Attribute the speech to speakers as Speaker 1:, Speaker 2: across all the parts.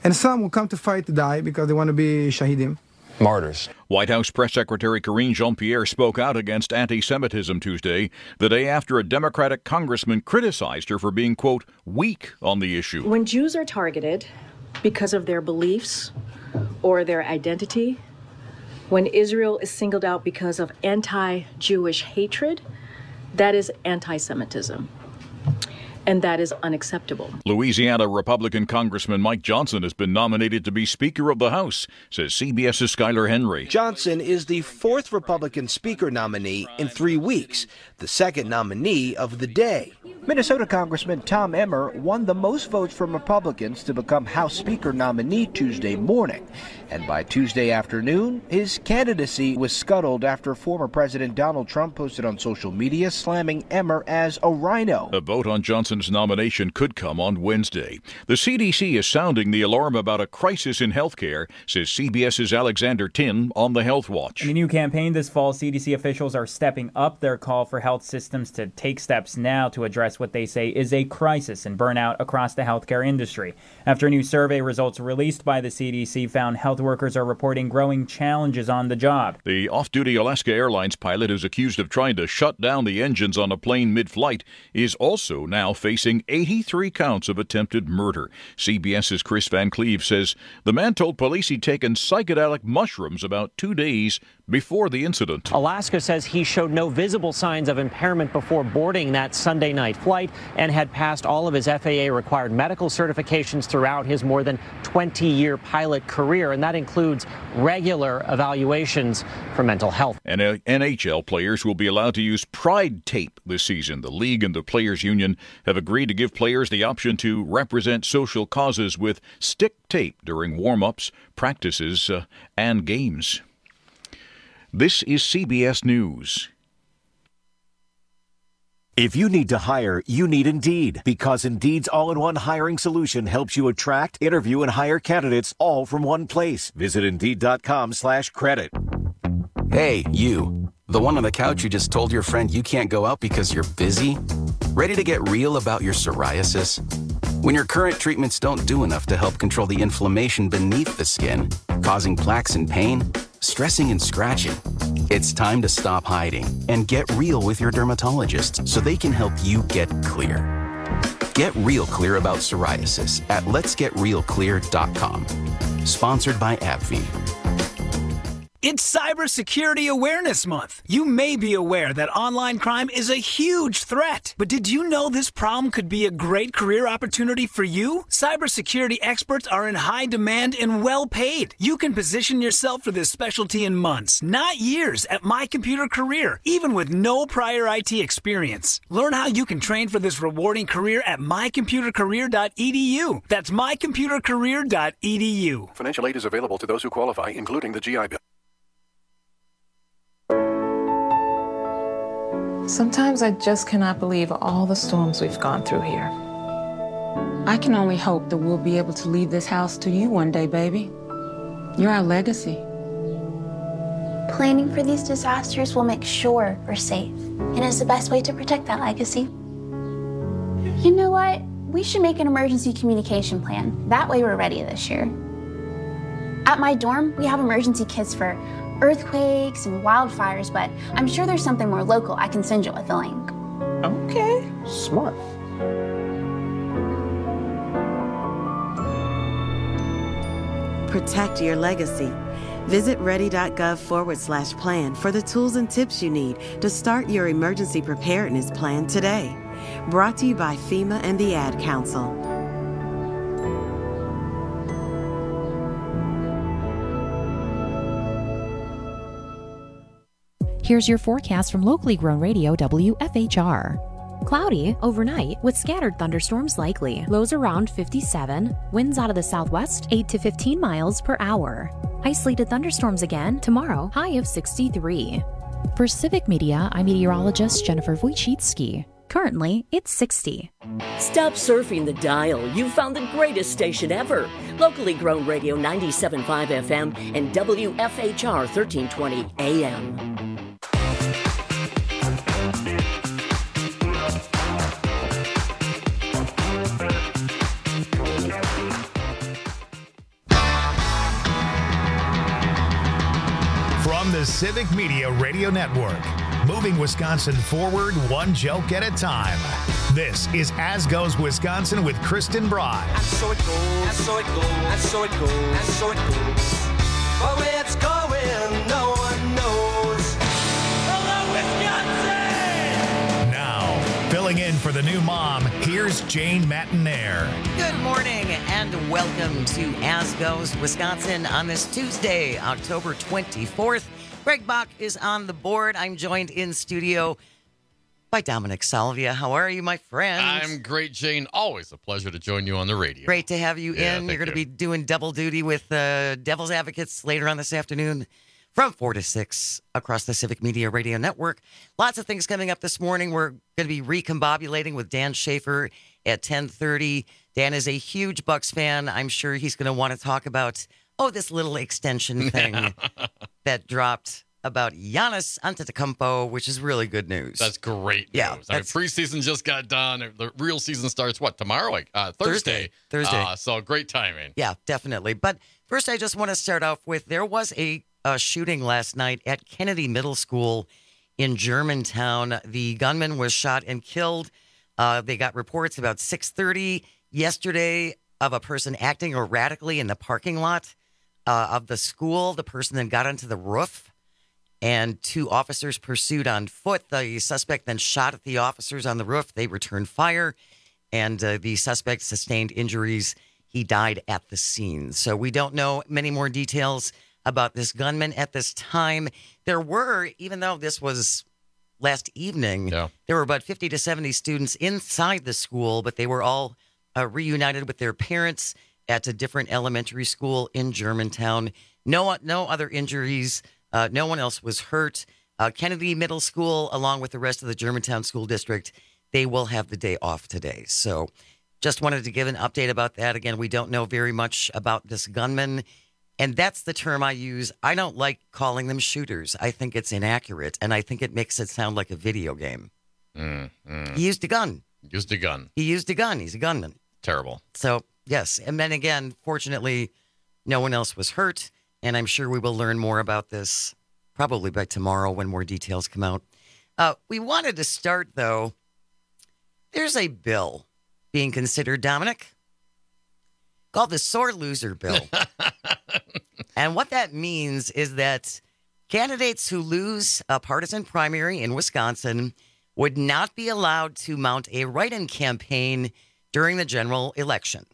Speaker 1: And some will come to fight to die because they want to be shahidim.
Speaker 2: Martyrs.
Speaker 3: White House Press Secretary Karine Jean-Pierre spoke out against anti-Semitism Tuesday, the day after a Democratic congressman criticized her for being, quote, weak on the issue.
Speaker 4: When Jews are targeted because of their beliefs or their identity, when Israel is singled out because of anti-Jewish hatred, that is anti-Semitism. And that is unacceptable.
Speaker 3: Louisiana Republican Congressman Mike Johnson has been nominated to be Speaker of the House, says CBS's Skyler Henry.
Speaker 5: Johnson is the fourth Republican Speaker nominee in 3 weeks, the second nominee of the day. Minnesota Congressman Tom Emmer won the most votes from Republicans to become House Speaker nominee Tuesday morning. And by Tuesday afternoon, his candidacy was scuttled after former President Donald Trump posted on social media slamming Emmer as a rhino.
Speaker 3: A vote on Johnson's nomination could come on Wednesday. The CDC is sounding the alarm about a crisis in healthcare, says CBS's Alexander Tin on the Health Watch.
Speaker 6: In a new campaign this fall, CDC officials are stepping up their call for health systems to take steps now to address what they say is a crisis and burnout across the healthcare industry. After new survey results released by the CDC found health workers are reporting growing challenges on the job.
Speaker 3: The off-duty Alaska Airlines pilot who's accused of trying to shut down the engines on a plane mid-flight is also now facing 83 counts of attempted murder. CBS's Chris Van Cleve says the man told police he'd taken psychedelic mushrooms about 2 days before the incident.
Speaker 7: Alaska says he showed no visible signs of impairment before boarding that Sunday night flight and had passed all of his FAA-required medical certifications throughout his more than 20-year pilot career, and that includes regular evaluations for mental health.
Speaker 3: And NHL players will be allowed to use Pride tape this season. The league and the Players Union have agreed to give players the option to represent social causes with stick tape during warm-ups, practices, and games. This is CBS News.
Speaker 8: If you need to hire, you need Indeed, because Indeed's all-in-one hiring solution helps you attract, interview, and hire candidates all from one place. Visit Indeed.com/credit.
Speaker 9: Hey, you. The one on the couch who just told your friend you can't go out because you're busy? Ready to get real about your psoriasis? When your current treatments don't do enough to help control the inflammation beneath the skin, causing plaques and pain, stressing and scratching, it's time to stop hiding and get real with your dermatologist so they can help you get clear. Get real clear about psoriasis at letsgetrealclear.com. Sponsored by AbbVie.
Speaker 10: It's Cybersecurity Awareness Month. You may be aware that online crime is a huge threat. But did you know this problem could be a great career opportunity for you? Cybersecurity experts are in high demand and well paid. You can position yourself for this specialty in months, not years, at My Computer Career, even with no prior IT experience. Learn how you can train for this rewarding career at mycomputercareer.edu. That's mycomputercareer.edu.
Speaker 11: Financial aid is available to those who qualify, including the GI Bill.
Speaker 12: Sometimes I just cannot believe all the storms we've gone through here. I can only hope that we'll be able to leave this house to you one day, baby. You're our legacy.
Speaker 13: Planning for these disasters will make sure we're safe, and is the best way to protect that legacy. You know what? We should make an emergency communication plan. That way we're ready this year. At my dorm, we have emergency kits for earthquakes and wildfires, but I'm sure there's something more local I can send you with a link.
Speaker 12: Okay.
Speaker 5: Smart.
Speaker 14: Protect your legacy. Visit ready.gov/plan for the tools and tips you need to start your emergency preparedness plan today. Brought to you by FEMA and the Ad Council.
Speaker 15: Here's your forecast from locally grown radio WFHR. Cloudy overnight with scattered thunderstorms likely. Lows around 57. Winds out of the southwest 8 to 15 miles per hour. Isolated thunderstorms again tomorrow, high of 63. For Civic Media, I'm meteorologist Jennifer Wojcicki. Currently, it's 60.
Speaker 16: Stop surfing the dial. You've found the greatest station ever. Locally grown radio 97.5 FM and WFHR 1320 AM.
Speaker 2: the Civic Media Radio Network. Moving Wisconsin forward one joke at a time. This is As Goes Wisconsin with Kristen Broad.
Speaker 17: And so it goes, and so it goes, and so it goes, and so it goes. But where it's going, no one knows. Hello, Wisconsin!
Speaker 2: Now, filling in for the new mom, here's Jane Matinaire.
Speaker 18: Good morning and welcome to As Goes Wisconsin on this Tuesday, October 24th. Greg Bach is on the board. I'm joined in studio by Dominic Salvia. How are you, my friend?
Speaker 19: I'm great, Jane. Always a pleasure to join you on the radio.
Speaker 18: Great to have you in. You're going to be doing double duty with Devil's Advocates later on this afternoon from 4 to 6 across the Civic Media Radio Network. Lots of things coming up this morning. We're going to be recombobulating with Dan Schaefer at 10:30. Dan is a huge Bucks fan. I'm sure he's going to want to talk about, this little extension thing that dropped about Giannis Antetokounmpo, which is really good news.
Speaker 19: That's great news.
Speaker 18: Yeah,
Speaker 19: I mean, preseason just got done. The real season starts, tomorrow? Thursday. So great timing.
Speaker 18: Yeah, definitely. But first, I just want to start off with, there was a shooting last night at Kennedy Middle School in Germantown. The gunman was shot and killed. They got reports about 6:30 yesterday of a person acting erratically in the parking lot of the school. The person then got onto the roof, and 2 officers pursued on foot. The suspect then shot at the officers on the roof. They returned fire, and the suspect sustained injuries. He died at the scene. So we don't know many more details about this gunman at this time. There were, even though this was last evening, there were about 50 to 70 students inside the school, but they were all reunited with their parents at a different elementary school in Germantown. No other injuries. No one else was hurt. Kennedy Middle School, along with the rest of the Germantown School District, they will have the day off today. So just wanted to give an update about that. Again, we don't know very much about this gunman, and that's the term I use. I don't like calling them shooters. I think it's inaccurate, and I think it makes it sound like a video game. He used a gun. He used a gun. He's a gunman.
Speaker 19: Terrible.
Speaker 18: So, yes. And then again, fortunately, no one else was hurt. And I'm sure we will learn more about this probably by tomorrow when more details come out. We wanted to start, though. There's a bill being considered, Dominic, called the Sore Loser Bill. And what that means is that candidates who lose a partisan primary in Wisconsin would not be allowed to mount a write-in campaign during the general election.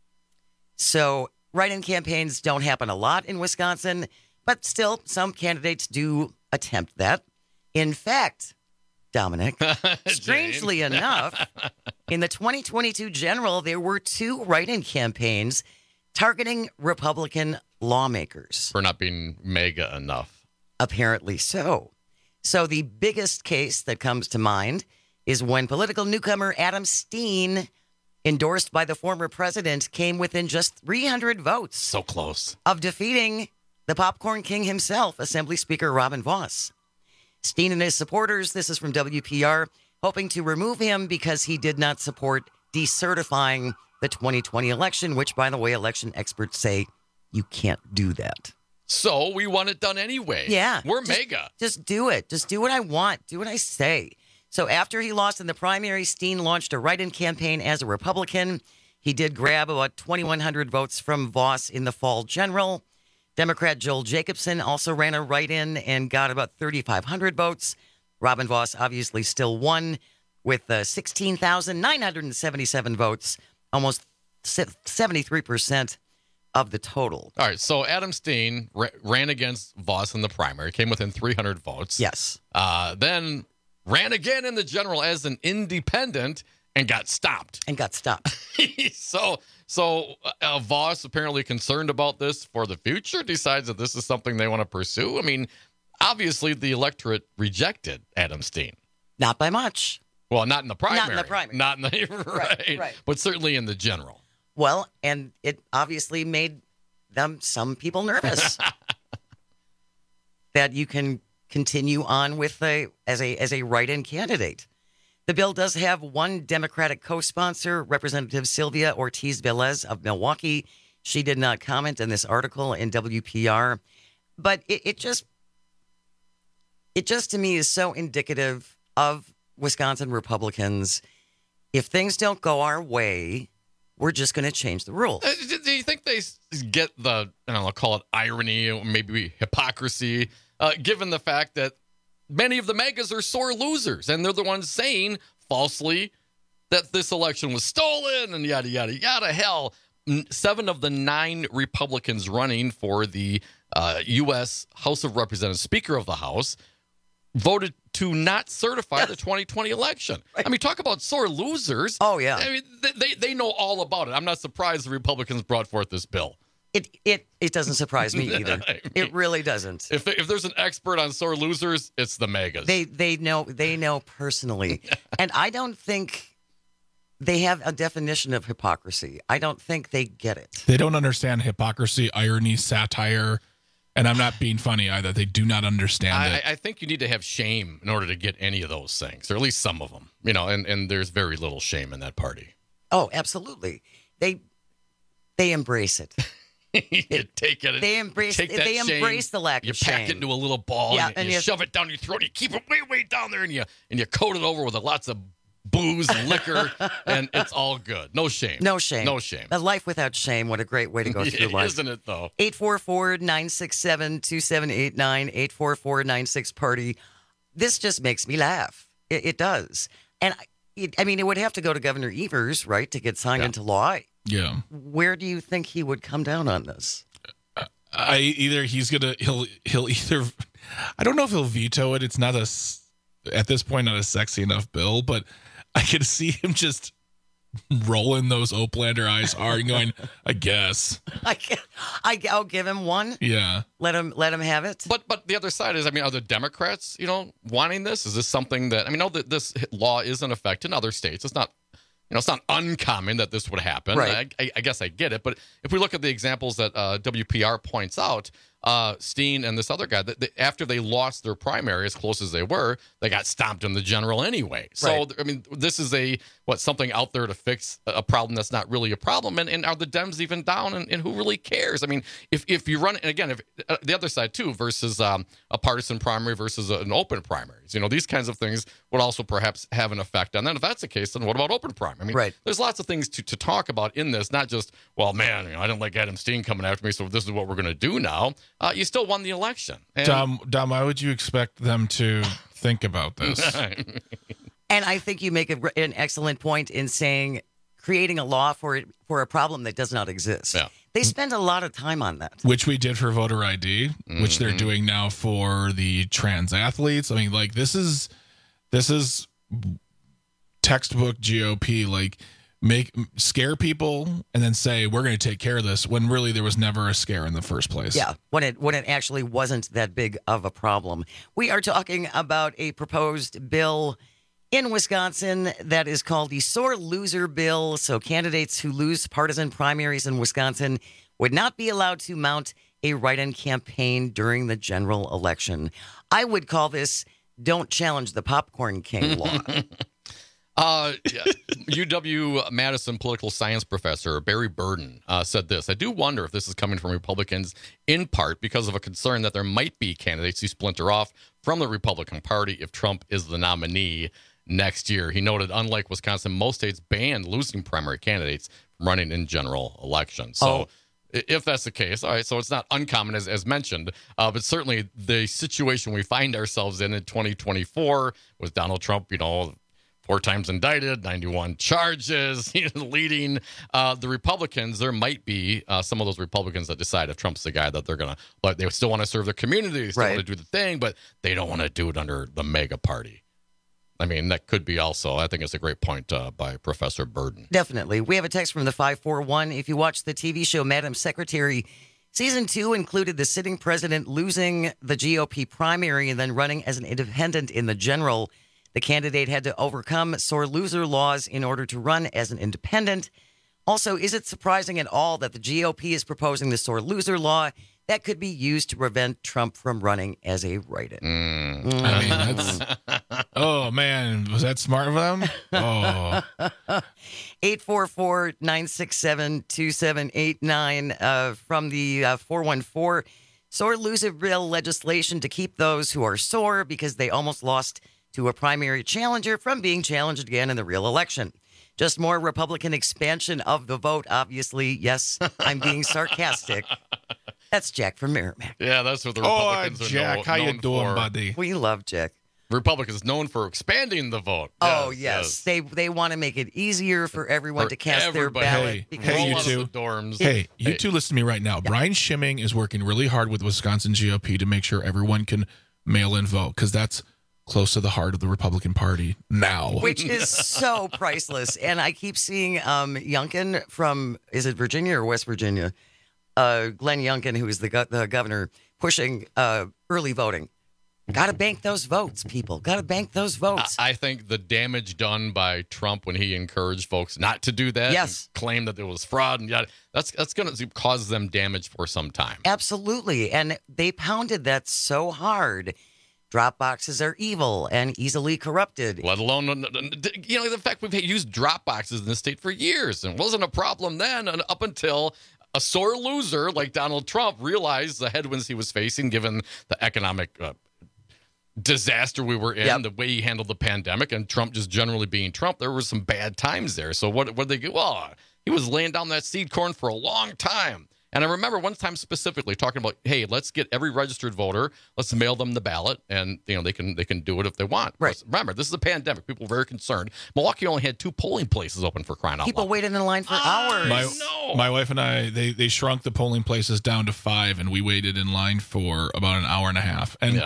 Speaker 18: So write-in campaigns don't happen a lot in Wisconsin, but still some candidates do attempt that. In fact, Dominic, strangely enough, in the 2022 general, there were 2 write-in campaigns targeting Republican lawmakers.
Speaker 19: For not being mega enough.
Speaker 18: Apparently so. So the biggest case that comes to mind is when political newcomer Adam Steen, endorsed by the former president, came within just 300 votes.
Speaker 19: So close.
Speaker 18: Of defeating the popcorn king himself, Assembly Speaker Robin Vos. Steen and his supporters, this is from WPR, hoping to remove him because he did not support decertifying the 2020 election, which, by the way, election experts say you can't do that.
Speaker 19: So we want it done anyway.
Speaker 18: Yeah.
Speaker 19: We're mega.
Speaker 18: Just do it. Just do what I want. Do what I say. So after he lost in the primary, Steen launched a write-in campaign as a Republican. He did grab about 2,100 votes from Vos in the fall general. Democrat Joel Jacobson also ran a write-in and got about 3,500 votes. Robin Vos obviously still won with 16,977 votes, almost 73% of the total.
Speaker 19: All right, so Adam Steen ran against Vos in the primary, came within 300 votes.
Speaker 18: Yes.
Speaker 19: Then ran again in the general as an independent and got stopped. So Vos, apparently concerned about this for the future, decides that this is something they want to pursue. I mean, obviously the electorate rejected Adam Steen.
Speaker 18: Not by much.
Speaker 19: Well, not in the primary.
Speaker 18: Not in the
Speaker 19: right. But certainly in the general.
Speaker 18: Well, and it obviously made some people nervous that you can continue on with as a write-in candidate. The bill does have one Democratic co-sponsor, Representative Sylvia Ortiz-Velez of Milwaukee. She did not comment on this article in WPR, but it just It just, to me, is so indicative of Wisconsin Republicans. If things don't go our way, we're just going to change the rules.
Speaker 19: Do you think they get the, I don't know, I'll call it irony or maybe hypocrisy, given the fact that many of the megas are sore losers, and they're the ones saying falsely that this election was stolen and yada, yada, yada. Hell, 7 of the 9 Republicans running for the U.S. House of Representatives, Speaker of the House, voted to not certify the 2020 election. Right. I mean, talk about sore losers.
Speaker 18: Oh, yeah.
Speaker 19: I mean, they know all about it. I'm not surprised the Republicans brought forth this bill.
Speaker 18: It doesn't surprise me either. I mean, it really doesn't.
Speaker 19: If there's an expert on sore losers, it's the megas.
Speaker 18: They know personally. And I don't think they have a definition of hypocrisy. I don't think they get it.
Speaker 20: They don't understand hypocrisy, irony, satire. And I'm not being funny either. They do not understand it.
Speaker 19: I think you need to have shame in order to get any of those things, or at least some of them. You know, and there's very little shame in that party.
Speaker 18: Oh, absolutely. They embrace it.
Speaker 19: You take it.
Speaker 18: They embrace the lack of shame.
Speaker 19: You pack it into a little ball, and you shove it down your throat. You keep it way down there, and you coat it over with lots of booze and liquor, and it's all good. No shame.
Speaker 18: No shame.
Speaker 19: No shame.
Speaker 18: A life without shame. What a great way to go through life.
Speaker 19: Isn't it, though?
Speaker 18: 844-967-2789, 844-96-PARTY. This just makes me laugh. It does. And, it would have to go to Governor Evers, right, to get signed into law.
Speaker 20: Yeah.
Speaker 18: Where do you think he would come down on this?
Speaker 20: He'll either, I don't know if he'll veto it. It's not at this point, not a sexy enough bill, but I could see him just rolling those Oplander eyes hard and going, I guess.
Speaker 18: I'll give him one.
Speaker 20: Yeah.
Speaker 18: Let him have it.
Speaker 19: But the other side is, are the Democrats, wanting this? Is this something that, know that this law is in effect in other states. It's not, it's not uncommon that this would happen.
Speaker 18: Right.
Speaker 19: I guess I get it. But if we look at the examples that WPR points out, Steen and this other guy, after they lost their primary, as close as they were, they got stomped in the general anyway. So,
Speaker 18: right.
Speaker 19: This is something out there to fix a problem that's not really a problem. And are the Dems even down? And who really cares? If you run, and again, if the other side too, versus a partisan primary versus an open primaries, these kinds of things would also perhaps have an effect on that. If that's the case, then what about open primary?
Speaker 18: Right.
Speaker 19: There's lots of things to talk about in this, not just, well, man, I didn't like Adam Steen coming after me, so this is what we're going to do now. You still won the election. And
Speaker 20: Dom, why would you expect them to think about this?
Speaker 18: And I think you make an excellent point in saying creating a law for a problem that does not exist.
Speaker 19: Yeah.
Speaker 18: They spend a lot of time on that.
Speaker 20: Which we did for voter ID, which they're doing now for the trans athletes. This is textbook GOP, scare people and then say we're going to take care of this when really there was never a scare in the first place.
Speaker 18: Yeah, when it actually wasn't that big of a problem. We are talking about a proposed bill in Wisconsin that is called the Sore Loser Bill. So candidates who lose partisan primaries in Wisconsin would not be allowed to mount a write-in campaign during the general election. I would call this "Don't Challenge the Popcorn King" law.
Speaker 19: UW-Madison political science professor Barry Burden said this: I do wonder if this is coming from Republicans in part because of a concern that there might be candidates who splinter off from the Republican Party if Trump is the nominee next year. He noted, unlike Wisconsin, most states banned losing primary candidates from running in general elections. So if that's the case, all right, so it's not uncommon as mentioned, but certainly the situation we find ourselves in 2024 with Donald Trump, 4 times indicted, 91 charges, leading the Republicans. There might be some of those Republicans that decide if Trump's the guy that they're going to, but they still want to serve their community, they still want to do the thing, but they don't want to do it under the mega party. That could be also, I think it's a great point by Professor Burden.
Speaker 18: Definitely. We have a text from the 541. If you watch the TV show Madam Secretary, Season 2 included the sitting president losing the GOP primary and then running as an independent in the general. The candidate had to overcome sore loser laws in order to run as an independent. Also, is it surprising at all that the GOP is proposing the sore loser law that could be used to prevent Trump from running as a write-in?
Speaker 20: That's... Oh, man. Was that smart of them? Oh.
Speaker 18: 844-967-2789 from the 414. Sore loser bill legislation to keep those who are sore because they almost lost to a primary challenger from being challenged again in the real election. Just more Republican expansion of the vote, obviously. Yes, I'm being sarcastic. That's Jack from Merrimack.
Speaker 19: Yeah, that's what the Republicans are
Speaker 20: Jack, how you
Speaker 19: known
Speaker 20: doing,
Speaker 19: for.
Speaker 20: buddy?
Speaker 18: We love Jack.
Speaker 19: Republicans known for expanding the vote.
Speaker 18: Oh, yes. They want to make it easier for everyone to cast their ballot.
Speaker 20: Hey, you two. Hey, you two, listen to me right now. Brian Schimming is working really hard with Wisconsin GOP to make sure everyone can mail in vote, because that's close to the heart of the Republican Party now.
Speaker 18: Which is so priceless. And I keep seeing Youngkin from, is it Virginia or West Virginia? Glenn Youngkin, who is the governor, pushing early voting. Got to bank those votes, people. Got to bank those votes.
Speaker 19: I think the damage done by Trump when he encouraged folks not to do that,
Speaker 18: yes,
Speaker 19: and claimed that there was fraud, and that's going to cause them damage for some time.
Speaker 18: Absolutely. And they pounded that so hard. Drop boxes are evil and easily corrupted.
Speaker 19: Let alone, the fact we've used drop boxes in the state for years, and it wasn't a problem then, and up until a sore loser like Donald Trump realized the headwinds he was facing given the economic disaster we were in, the way he handled the pandemic, and Trump just generally being Trump. There were some bad times there. So what did they do? Well, he was laying down that seed corn for a long time. And I remember one time specifically talking about, hey, let's get every registered voter, let's mail them the ballot, and they can do it if they want.
Speaker 18: Right.
Speaker 19: Remember, this is a pandemic. People were very concerned. Milwaukee only had 2 polling places open for crying out loud.
Speaker 18: People waited in line for hours.
Speaker 20: My wife and I, they shrunk the polling places down to 5, and we waited in line for about an hour and a half. And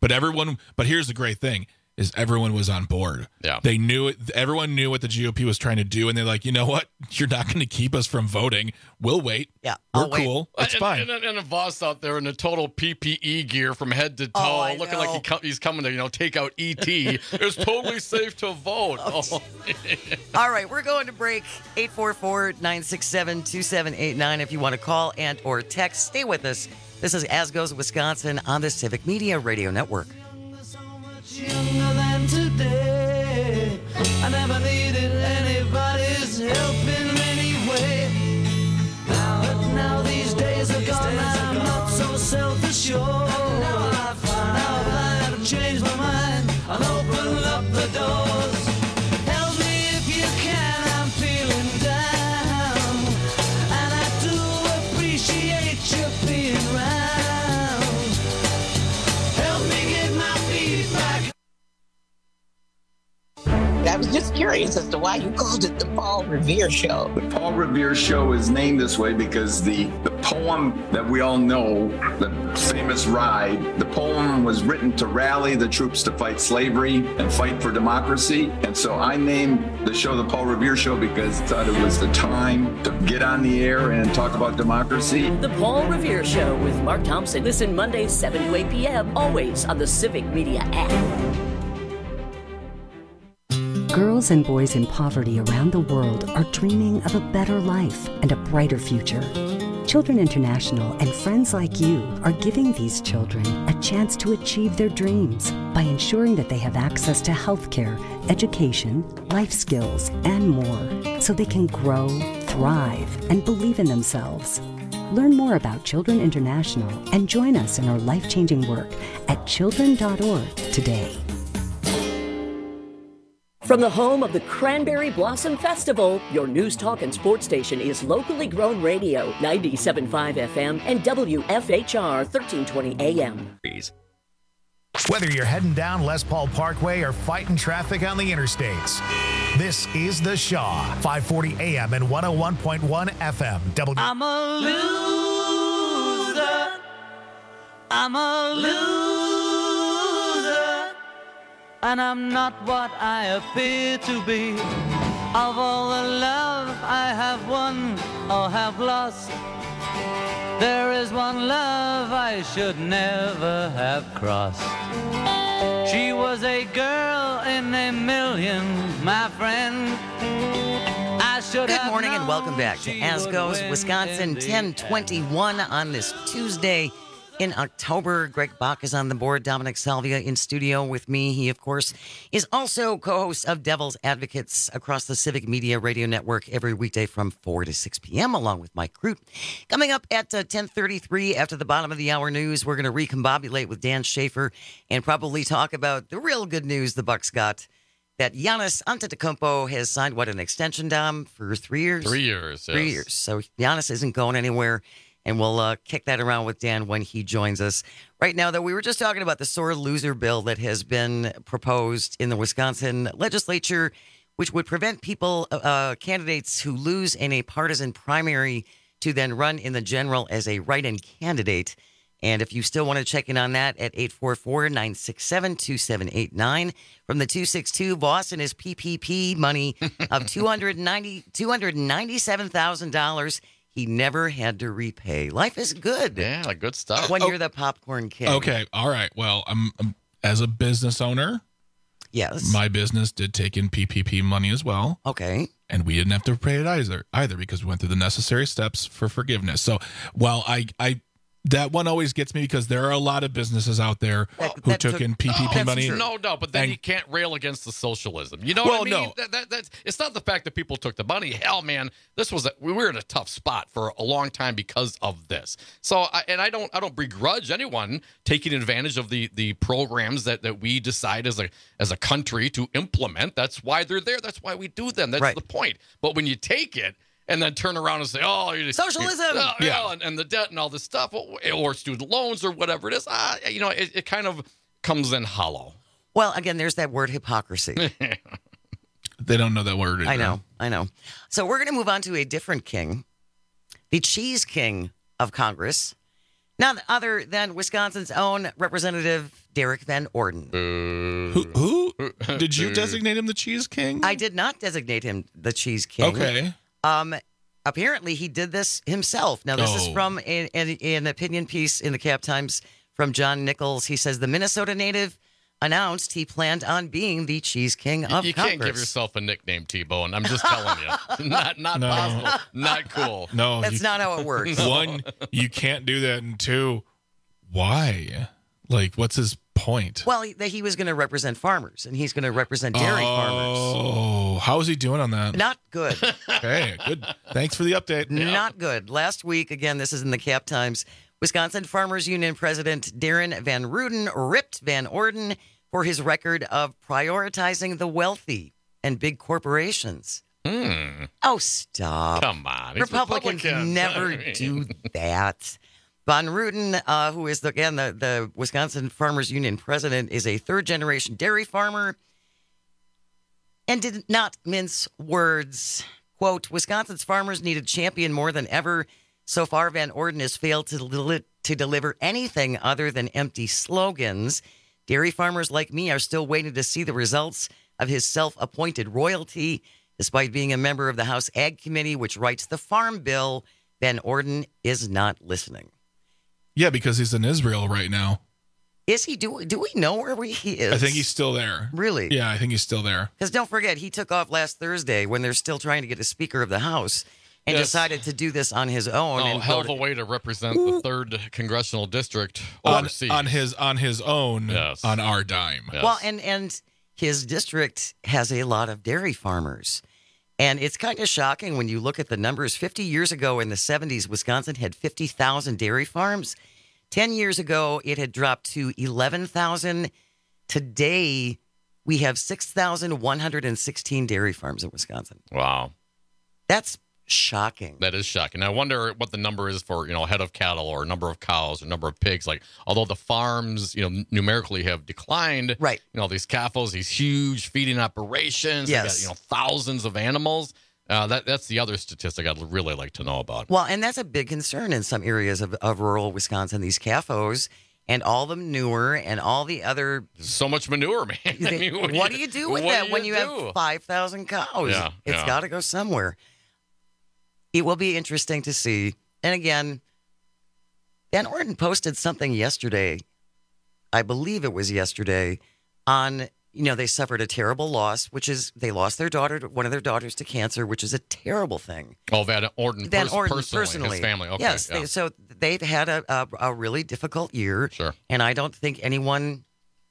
Speaker 20: but here's the great thing. Is everyone was on board.
Speaker 19: Yeah.
Speaker 20: They knew it. Everyone knew what the GOP was trying to do, and they're like, you know what? You're not going to keep us from voting. We'll wait.
Speaker 18: Yeah,
Speaker 20: we're cool. It's fine.
Speaker 19: And a boss out there in the total PPE gear from head to toe, looking like he's coming to take out ET. It's totally safe to vote.
Speaker 18: All right, we're going to break. 844-967-2789 if you want to call and or text. Stay with us. This is As Goes Wisconsin on the Civic Media Radio Network.
Speaker 17: Younger than today. I never needed anybody's help in any way. Now these days are gone. I'm not so self-assured. Now I've changed my mind. I'll open up the doors. Help me if you can. I'm feeling down, and I do appreciate you being around. Help me get my feet back.
Speaker 21: I was just curious as to why you called it the Paul Revere Show.
Speaker 22: The Paul Revere Show is named this way because the poem that we all know, the famous Ride, the poem was written to rally the troops to fight slavery and fight for democracy. And so I named the show the Paul Revere Show because I thought it was the time to get on the air and talk about democracy.
Speaker 16: The Paul Revere Show with Mark Thompson. Listen Mondays 7 to 8 p.m. always on the Civic Media app.
Speaker 23: Girls and boys in poverty around the world are dreaming of a better life and a brighter future. Children International and friends like you are giving these children a chance to achieve their dreams by ensuring that they have access to healthcare, education, life skills, and more, so they can grow, thrive, and believe in themselves. Learn more about Children International and join us in our life-changing work at children.org today.
Speaker 16: From the home of the Cranberry Blossom Festival, your news, talk, and sports station is locally grown radio, 97.5 FM and WFHR 1320 AM.
Speaker 2: Whether you're heading down Les Paul Parkway or fighting traffic on the interstates, this is The Shaw, 540 AM and 101.1 FM.
Speaker 17: I'm a loser. I'm a loser. And I'm not what I appear to be. Of all the love I have won or have lost, there is one love I should never have crossed. She was a girl in a million, my friend. I should
Speaker 18: Good
Speaker 17: have
Speaker 18: morning and
Speaker 17: known
Speaker 18: welcome back to
Speaker 17: she
Speaker 18: As
Speaker 17: would
Speaker 18: Goes
Speaker 17: win
Speaker 18: Wisconsin,
Speaker 17: in the
Speaker 18: 1021 on this Tuesday, in October. Greg Bach is on the board. Dominic Salvia in studio with me. He, of course, is also co-host of Devil's Advocates across the Civic Media Radio Network every weekday from 4 to 6 p.m. along with Mike Crute. Coming up at 10:33 after the bottom of the hour news, we're going to recombobulate with Dan Schaefer and probably talk about the real good news the Bucks got. That Giannis Antetokounmpo has signed, an extension, Dom, for 3 years?
Speaker 19: 3 years, yes.
Speaker 18: 3 years. So Giannis isn't going anywhere, and we'll kick that around with Dan when he joins us. Right now, though, we were just talking about the sore loser bill that has been proposed in the Wisconsin legislature, which would prevent candidates who lose in a partisan primary to then run in the general as a write-in candidate. And if you still want to check in on that at 844-967-2789. From the 262, Voss and his PPP money of $297,000 he never had to repay. Life is good.
Speaker 19: Yeah, good stuff.
Speaker 18: When you're the popcorn king.
Speaker 20: Okay, all right. Well, I'm as a business owner,
Speaker 18: yes,
Speaker 20: my business did take in PPP money as well.
Speaker 18: Okay.
Speaker 20: And we didn't have to pay it either because we went through the necessary steps for forgiveness. So while I that one always gets me because there are a lot of businesses out there who took in PPP money.
Speaker 19: No, but then you can't rail against the socialism. You know what I mean?
Speaker 20: No.
Speaker 19: That's it's not the fact that people took the money. Hell, man, we were in a tough spot for a long time because of this. So, I don't begrudge anyone taking advantage of the programs that we decide as a country to implement. That's why they're there. That's why we do them. That's the point. But when you take it and then turn around and say,
Speaker 18: socialism,
Speaker 19: and the debt and all this stuff, or student loans or whatever it is, it kind of comes in hollow.
Speaker 18: Well, again, there's that word hypocrisy.
Speaker 20: They don't know that word either.
Speaker 18: I know. So we're going to move on to a different king, the cheese king of Congress, none other than Wisconsin's own Representative Derek Van Orden.
Speaker 20: Who? Did you designate him the cheese king?
Speaker 18: I did not designate him the cheese king.
Speaker 20: Okay.
Speaker 18: Apparently, he did this himself. Now, this is from an opinion piece in the Cap Times from John Nichols. He says the Minnesota native announced he planned on being the cheese king of Congress.
Speaker 19: You can't give yourself a nickname, T-Bone. I'm just telling you. Not possible. Not cool.
Speaker 20: No.
Speaker 18: That's not how it works.
Speaker 20: One, you can't do that. And two, why? Like, what's his point?
Speaker 18: Well, he was going to represent farmers, and he's going to represent dairy farmers.
Speaker 20: Oh, how is he doing on that?
Speaker 18: Not good.
Speaker 20: Okay, good. Thanks for the update.
Speaker 18: Not good. Last week, again, this is in the Cap Times, Wisconsin Farmers Union President Darren Van Ruden ripped Van Orden for his record of prioritizing the wealthy and big corporations. Oh, stop.
Speaker 19: Come on.
Speaker 18: Republicans never do that. Van Ruden, who is, the Wisconsin Farmers Union president, is a third-generation dairy farmer and did not mince words. Quote, Wisconsin's farmers need a champion more than ever. So far, Van Orden has failed to deliver anything other than empty slogans. Dairy farmers like me are still waiting to see the results of his self-appointed royalty. Despite being a member of the House Ag Committee, which writes the Farm Bill, Van Orden is not listening.
Speaker 20: Yeah, because he's in Israel right now.
Speaker 18: Is he? Do we know where he is?
Speaker 20: I think he's still there.
Speaker 18: Really?
Speaker 20: Yeah, I think he's still there.
Speaker 18: Because don't forget, he took off last Thursday when they're still trying to get a Speaker of the House and decided to do this on his own.
Speaker 19: Oh, hell of a way to represent the 3rd Congressional District overseas.
Speaker 20: On his own,
Speaker 19: yes.
Speaker 20: On our dime.
Speaker 19: Yes.
Speaker 18: Well, and his district has a lot of dairy farmers. And it's kind of shocking when you look at the numbers. 50 years ago in the 70s, Wisconsin had 50,000 dairy farms. 10 years ago, it had dropped to 11,000. Today, we have 6,116 dairy farms in Wisconsin.
Speaker 19: Wow.
Speaker 18: That's shocking.
Speaker 19: That is shocking. I wonder what the number is for, head of cattle or number of cows or number of pigs. Like, although the farms, numerically have declined,
Speaker 18: right?
Speaker 19: These CAFOs, these huge feeding operations,
Speaker 18: yes,
Speaker 19: they got, thousands of animals. That's the other statistic I'd really like to know about.
Speaker 18: Well, and that's a big concern in some areas of rural Wisconsin. These CAFOs and all the manure and all the other
Speaker 19: so much manure, man.
Speaker 18: What do you do with that when you have 5,000 cows?
Speaker 19: Yeah,
Speaker 18: it's got to go somewhere. It will be interesting to see. And again, Van Orden posted something yesterday, I believe it was yesterday, on they suffered a terrible loss, which is they lost their daughter, one of their daughters, to cancer, which is a terrible thing.
Speaker 19: Oh, Van Orden, personally, his family. Okay,
Speaker 18: yes,
Speaker 19: yeah.
Speaker 18: so they'd had a really difficult year.
Speaker 19: Sure.
Speaker 18: And I don't think anyone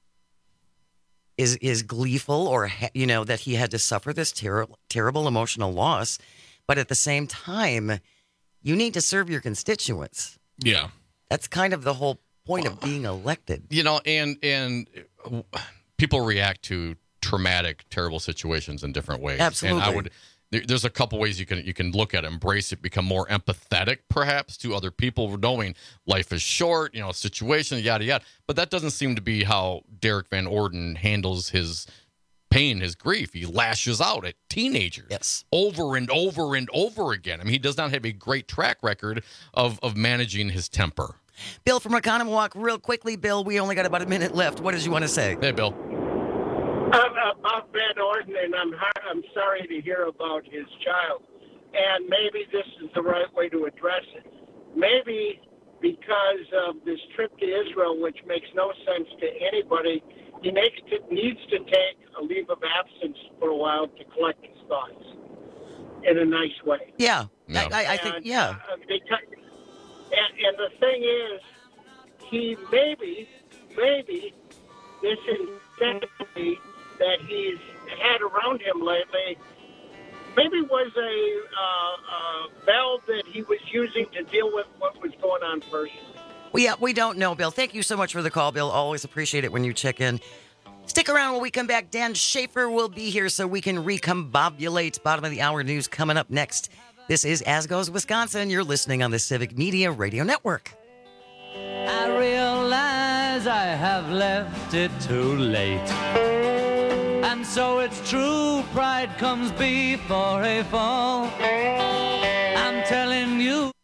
Speaker 18: is gleeful or, that he had to suffer this terrible emotional loss. But at the same time, you need to serve your constituents.
Speaker 20: Yeah.
Speaker 18: That's kind of the whole point of being elected.
Speaker 19: And people react to traumatic, terrible situations in different ways.
Speaker 18: Absolutely.
Speaker 19: And there's a couple ways you can look at it, embrace it, become more empathetic, perhaps, to other people, knowing life is short, situation, yada, yada. But that doesn't seem to be how Derek Van Orden handles his pain, his grief. He lashes out at teenagers over and over and over again. I mean, he does not have a great track record of managing his temper.
Speaker 18: Bill from Oconomowoc, real quickly, Bill, we only got about a minute left. What did you want to say?
Speaker 19: Hey, Bill.
Speaker 1: About Van Orden, and I'm sorry to hear about his child. And maybe this is the right way to address it. Maybe because of this trip to Israel, which makes no sense to anybody, he needs to take a leave of absence for a while to collect his thoughts in a nice way.
Speaker 18: Yeah,
Speaker 19: no.
Speaker 18: I think, yeah.
Speaker 1: And the thing is, he maybe this insanity that he's had around him lately maybe was a valve that he was using to deal with what was going on personally.
Speaker 18: Well, yeah, we don't know, Bill. Thank you so much for the call, Bill. Always appreciate it when you check in. Stick around when we come back. Dan Schaefer will be here so we can recombobulate. Bottom of the hour news coming up next. This is As Goes Wisconsin. You're listening on the Civic Media Radio Network.
Speaker 17: I realize I have left it too late. And so it's true, pride comes before a fall. I'm telling you.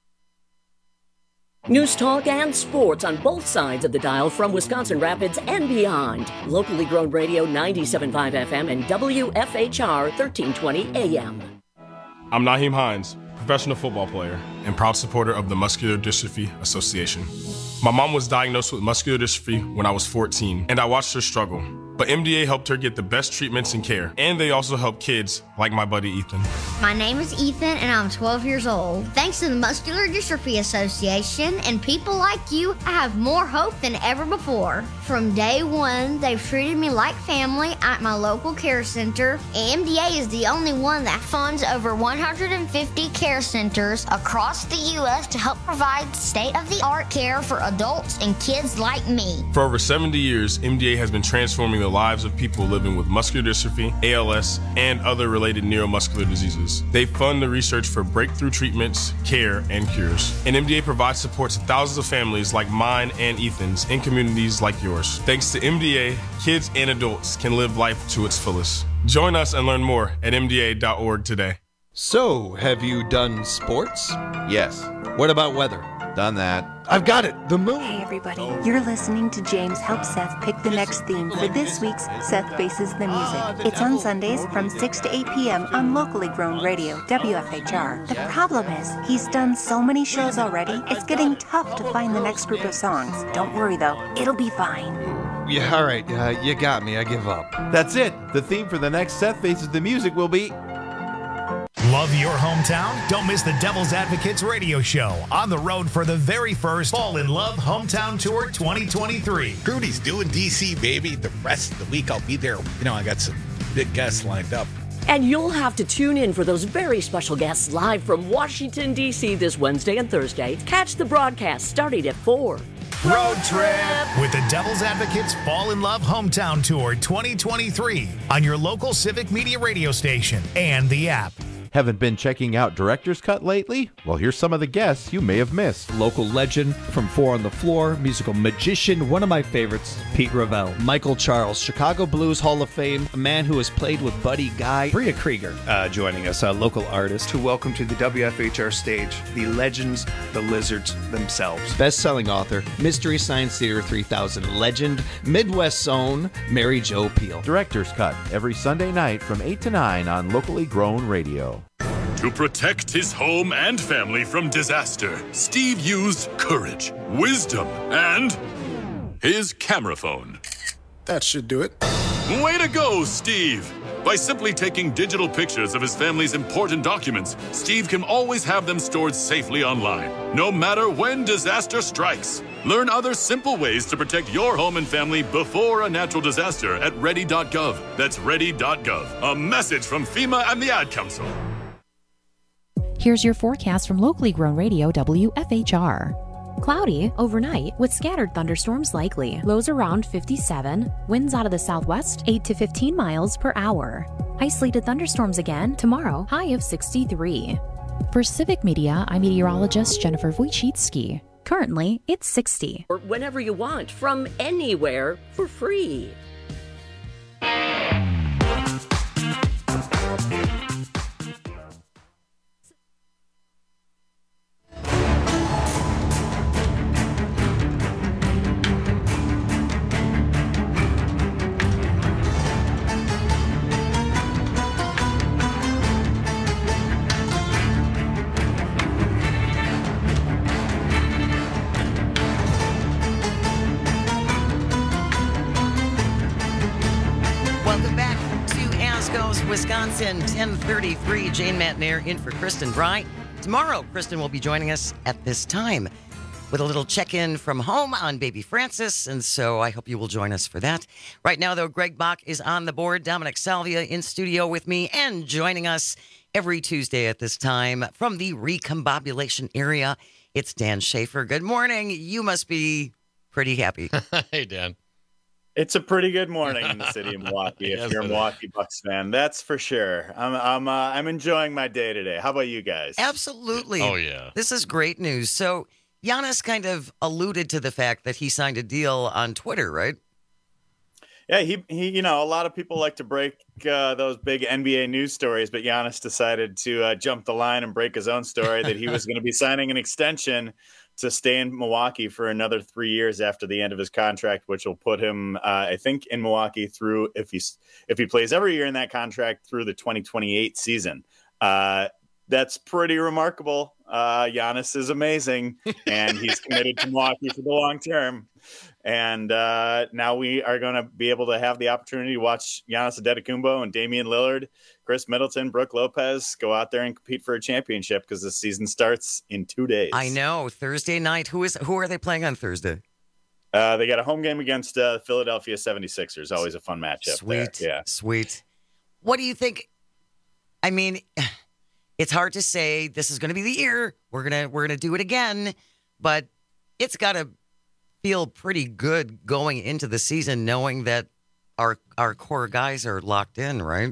Speaker 16: News talk and sports on both sides of the dial from Wisconsin Rapids and beyond. Locally grown radio 97.5 FM and WFHR 1320 AM.
Speaker 4: I'm Naheem Hines, professional football player and proud supporter of the Muscular Dystrophy Association. My mom was diagnosed with muscular dystrophy when I was 14, and I watched her struggle. But MDA helped her get the best treatments and care, and they also help kids like my buddy Ethan.
Speaker 6: My name is Ethan, and I'm 12 years old. Thanks to the Muscular Dystrophy Association and people like you, I have more hope than ever before. From day one, they've treated me like family at my local care center. MDA is the only one that funds over 150 care centers across the U.S. to help provide state-of-the-art care for adults and kids like me.
Speaker 4: For over 70 years, MDA has been transforming the lives of people living with muscular dystrophy, ALS, and other related neuromuscular diseases. They fund the research for breakthrough treatments, care, and cures. And MDA provides support to thousands of families like mine and Ethan's in communities like yours. Thanks to MDA, kids and adults can live life to its fullest. Join us and learn more at MDA.org today.
Speaker 24: So, have you done sports?
Speaker 25: Yes.
Speaker 24: What about weather?
Speaker 25: Done that.
Speaker 24: I've got it, the moon.
Speaker 26: Hey everybody, you're listening to James help Seth pick the next theme for this week's Seth Faces the Music. It's on Sundays from 6 to 8 p.m. on locally grown radio, WFHR. The problem is, he's done so many shows already, it's getting tough to find the next group of songs. Don't worry though, it'll be fine.
Speaker 24: Yeah, all right, you got me, I give up.
Speaker 25: That's it. The theme for the next Seth Faces the Music will be...
Speaker 2: Love your hometown? Don't miss the Devil's Advocates radio show on the road for the very first Fall in Love Hometown Tour 2023.
Speaker 27: Rudy's doing DC, baby. The rest of the week I'll be there. I got some big guests lined up.
Speaker 16: And you'll have to tune in for those very special guests live from Washington, D.C. this Wednesday and Thursday. Catch the broadcast starting at 4.
Speaker 2: Road trip with the Devil's Advocates Fall in Love Hometown Tour 2023 on your local Civic Media radio station and the app.
Speaker 25: Haven't been checking out Director's Cut lately? Well, here's some of the guests you may have missed.
Speaker 28: Local legend from Four on the Floor, musical magician, one of my favorites, Pete Ravel. Michael Charles, Chicago Blues Hall of Fame, a man who has played with Buddy Guy.
Speaker 29: Bria Krieger joining us, a local artist.
Speaker 30: To welcome to the WFHR stage, the legends, the lizards themselves.
Speaker 28: Best-selling author, Mystery Science Theater 3000 legend, Midwest's own Mary Jo Pehl.
Speaker 25: Director's Cut, every Sunday night from 8 to 9 on Locally Grown Radio.
Speaker 31: To protect his home and family from disaster, Steve used courage, wisdom, and his camera phone.
Speaker 30: That should do it.
Speaker 31: Way to go, Steve! By simply taking digital pictures of his family's important documents, Steve can always have them stored safely online, no matter when disaster strikes. Learn other simple ways to protect your home and family before a natural disaster at ready.gov. That's ready.gov. A message from FEMA and the Ad Council.
Speaker 3: Here's your forecast from locally grown radio WFHR. Cloudy overnight with scattered thunderstorms likely. Lows around 57. Winds out of the southwest 8 to 15 miles per hour. Isolated thunderstorms again tomorrow. High of 63. For Civic Media, I'm meteorologist Jennifer Wojcicki. Currently, it's 60.
Speaker 16: Or whenever you want, from anywhere, for free.
Speaker 18: Wisconsin, 10:33. Jane Matnair in for Kristen Bry. Tomorrow, Kristen will be joining us at this time with a little check-in from home on baby Francis, and so I hope you will join us for that. Right now, though, Greg Bach is on the board. Dominic Salvia in studio with me and joining us every Tuesday at this time from the recombobulation area. It's Dan Schaefer. Good morning. You must be pretty happy.
Speaker 19: Hey, Dan.
Speaker 5: It's a pretty good morning in the city of Milwaukee. If you're a Milwaukee Bucks fan, that's for sure. I'm enjoying my day today. How about you guys?
Speaker 18: Absolutely.
Speaker 19: Oh yeah,
Speaker 18: this is great news. So Giannis kind of alluded to the fact that he signed a deal on Twitter, right?
Speaker 5: Yeah, he you know, a lot of people like to break those big NBA news stories, but Giannis decided to jump the line and break his own story that he was going to be signing an extension to stay in Milwaukee for another 3 years after the end of his contract, which will put him, I think, in Milwaukee through, if he plays every year in that contract, through the 2028 season. That's pretty remarkable. Giannis is amazing, and he's committed to Milwaukee for the long term. And now we are going to be able to have the opportunity to watch Giannis Antetokounmpo and Damian Lillard, Chris Middleton, Brooke Lopez go out there and compete for a championship because the season starts in 2 days.
Speaker 18: I know. Thursday night. Who are they playing on Thursday?
Speaker 5: They got a home game against the Philadelphia 76ers. Always a fun matchup.
Speaker 18: Sweet.
Speaker 5: There. Yeah.
Speaker 18: Sweet. What do you think? I mean, it's hard to say this is going to be the year. We're gonna do it again, but it's got to feel pretty good going into the season, knowing that our core guys are locked in, right?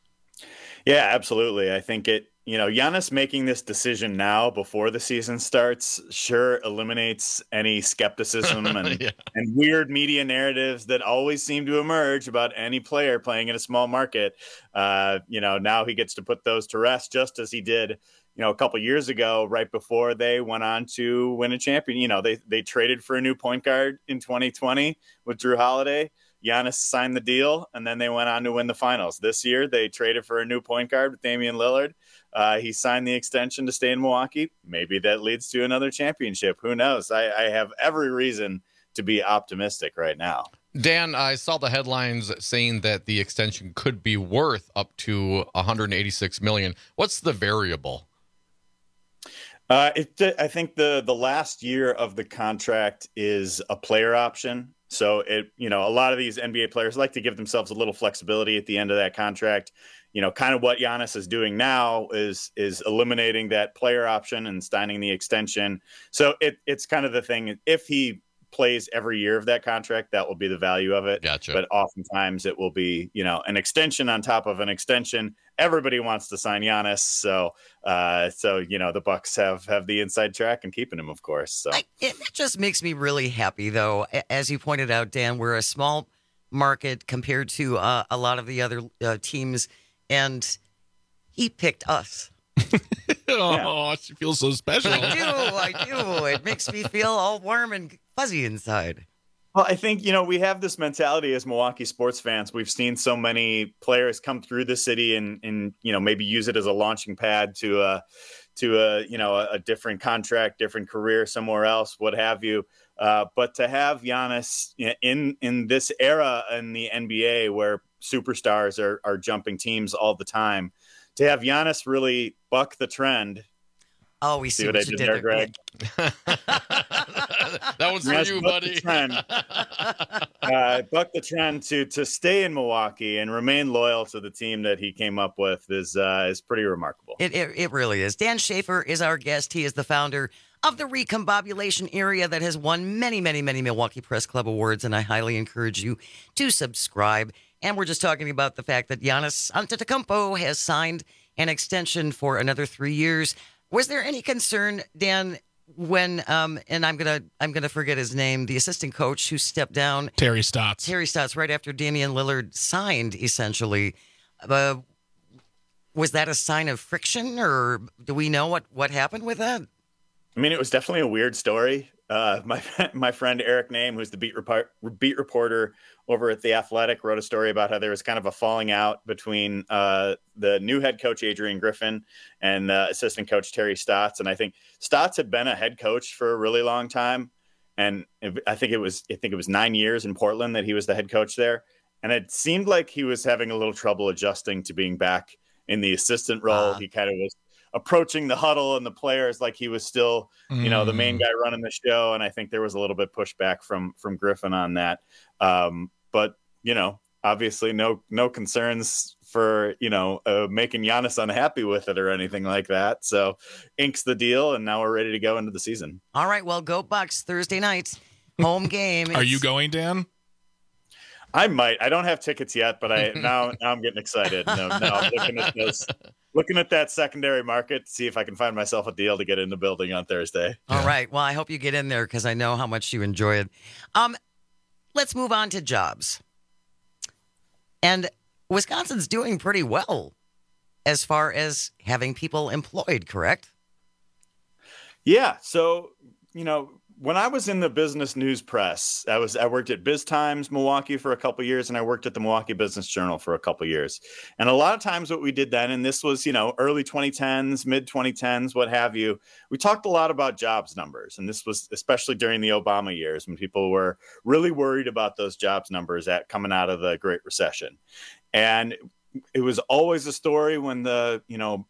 Speaker 5: Yeah, absolutely. I think Giannis making this decision now before the season starts sure eliminates any skepticism and, and weird media narratives that always seem to emerge about any player playing in a small market. Now he gets to put those to rest, just as he did, a couple years ago, right before they went on to win a champion. They traded for a new point guard in 2020 with Drew Holiday. Giannis signed the deal, and then they went on to win the finals. This year, they traded for a new point guard with Damian Lillard. He signed the extension to stay in Milwaukee. Maybe that leads to another championship. Who knows? I have every reason to be optimistic right now.
Speaker 19: Dan, I saw the headlines saying that the extension could be worth up to $186 million. What's the variable?
Speaker 5: I think the last year of the contract is a player option. So a lot of these NBA players like to give themselves a little flexibility at the end of that contract. Kind of what Giannis is doing now is eliminating that player option and signing the extension. So it's kind of the thing. If he plays every year of that contract, that will be the value of it.
Speaker 19: Gotcha.
Speaker 5: But oftentimes it will be, an extension on top of an extension. Everybody wants to sign Giannis. So the Bucks have the inside track and keeping him, of course. So
Speaker 18: it just makes me really happy, though. As you pointed out, Dan, we're a small market compared to a lot of the other teams, and he picked us.
Speaker 20: Oh, she feels so special.
Speaker 18: I do. It makes me feel all warm and fuzzy inside.
Speaker 5: Well, I think, we have this mentality as Milwaukee sports fans. We've seen so many players come through the city and maybe use it as a launching pad to to a different contract, different career somewhere else, what have you. But to have Giannis in this era in the NBA where superstars are jumping teams all the time, to have Giannis really buck the trend.
Speaker 18: Oh, we see what you did there,
Speaker 5: Greg.
Speaker 19: That one's for you, buddy.
Speaker 5: Buck the trend to stay in Milwaukee and remain loyal to the team that he came up with is pretty remarkable.
Speaker 18: It really is. Dan Schaefer is our guest. He is the founder of the Recombobulation area that has won many, many, many Milwaukee Press Club awards, and I highly encourage you to subscribe. And we're just talking about the fact that Giannis Antetokounmpo has signed an extension for another 3 years. Was there any concern, Dan, when and I'm gonna forget his name, the assistant coach who stepped down,
Speaker 20: Terry Stotts,
Speaker 18: right after Damian Lillard signed, essentially? Was that a sign of friction, or do we know what happened with that?
Speaker 5: I mean, it was definitely a weird story. My friend Eric Name, who's the beat reporter over at The Athletic, wrote a story about how there was kind of a falling out between the new head coach, Adrian Griffin, and assistant coach, Terry Stotts. And I think Stotts had been a head coach for a really long time. And I think it was 9 years in Portland that he was the head coach there. And it seemed like he was having a little trouble adjusting to being back in the assistant role. He kind of was approaching the huddle and the players like he was still, the main guy running the show. And I think there was a little bit pushback from Griffin on that. But, obviously no concerns for, making Giannis unhappy with it or anything like that. So inks the deal, and now we're ready to go into the season.
Speaker 18: All right, well, go Bucks Thursday night, home game.
Speaker 20: Are you going, Dan?
Speaker 5: I might. I don't have tickets yet, but now I'm getting excited. No, looking at that secondary market to see if I can find myself a deal to get in the building on Thursday.
Speaker 18: All right. Well, I hope you get in there because I know how much you enjoy it. Let's move on to jobs. And Wisconsin's doing pretty well as far as having people employed, correct?
Speaker 5: Yeah. So, when I was in the business news press, I worked at Biz Times Milwaukee for a couple of years, and I worked at the Milwaukee Business Journal for a couple of years. And a lot of times what we did then, and this was, early 2010s, mid 2010s, what have you, we talked a lot about jobs numbers. And this was especially during the Obama years when people were really worried about those jobs numbers coming out of the Great Recession. And it was always a story when the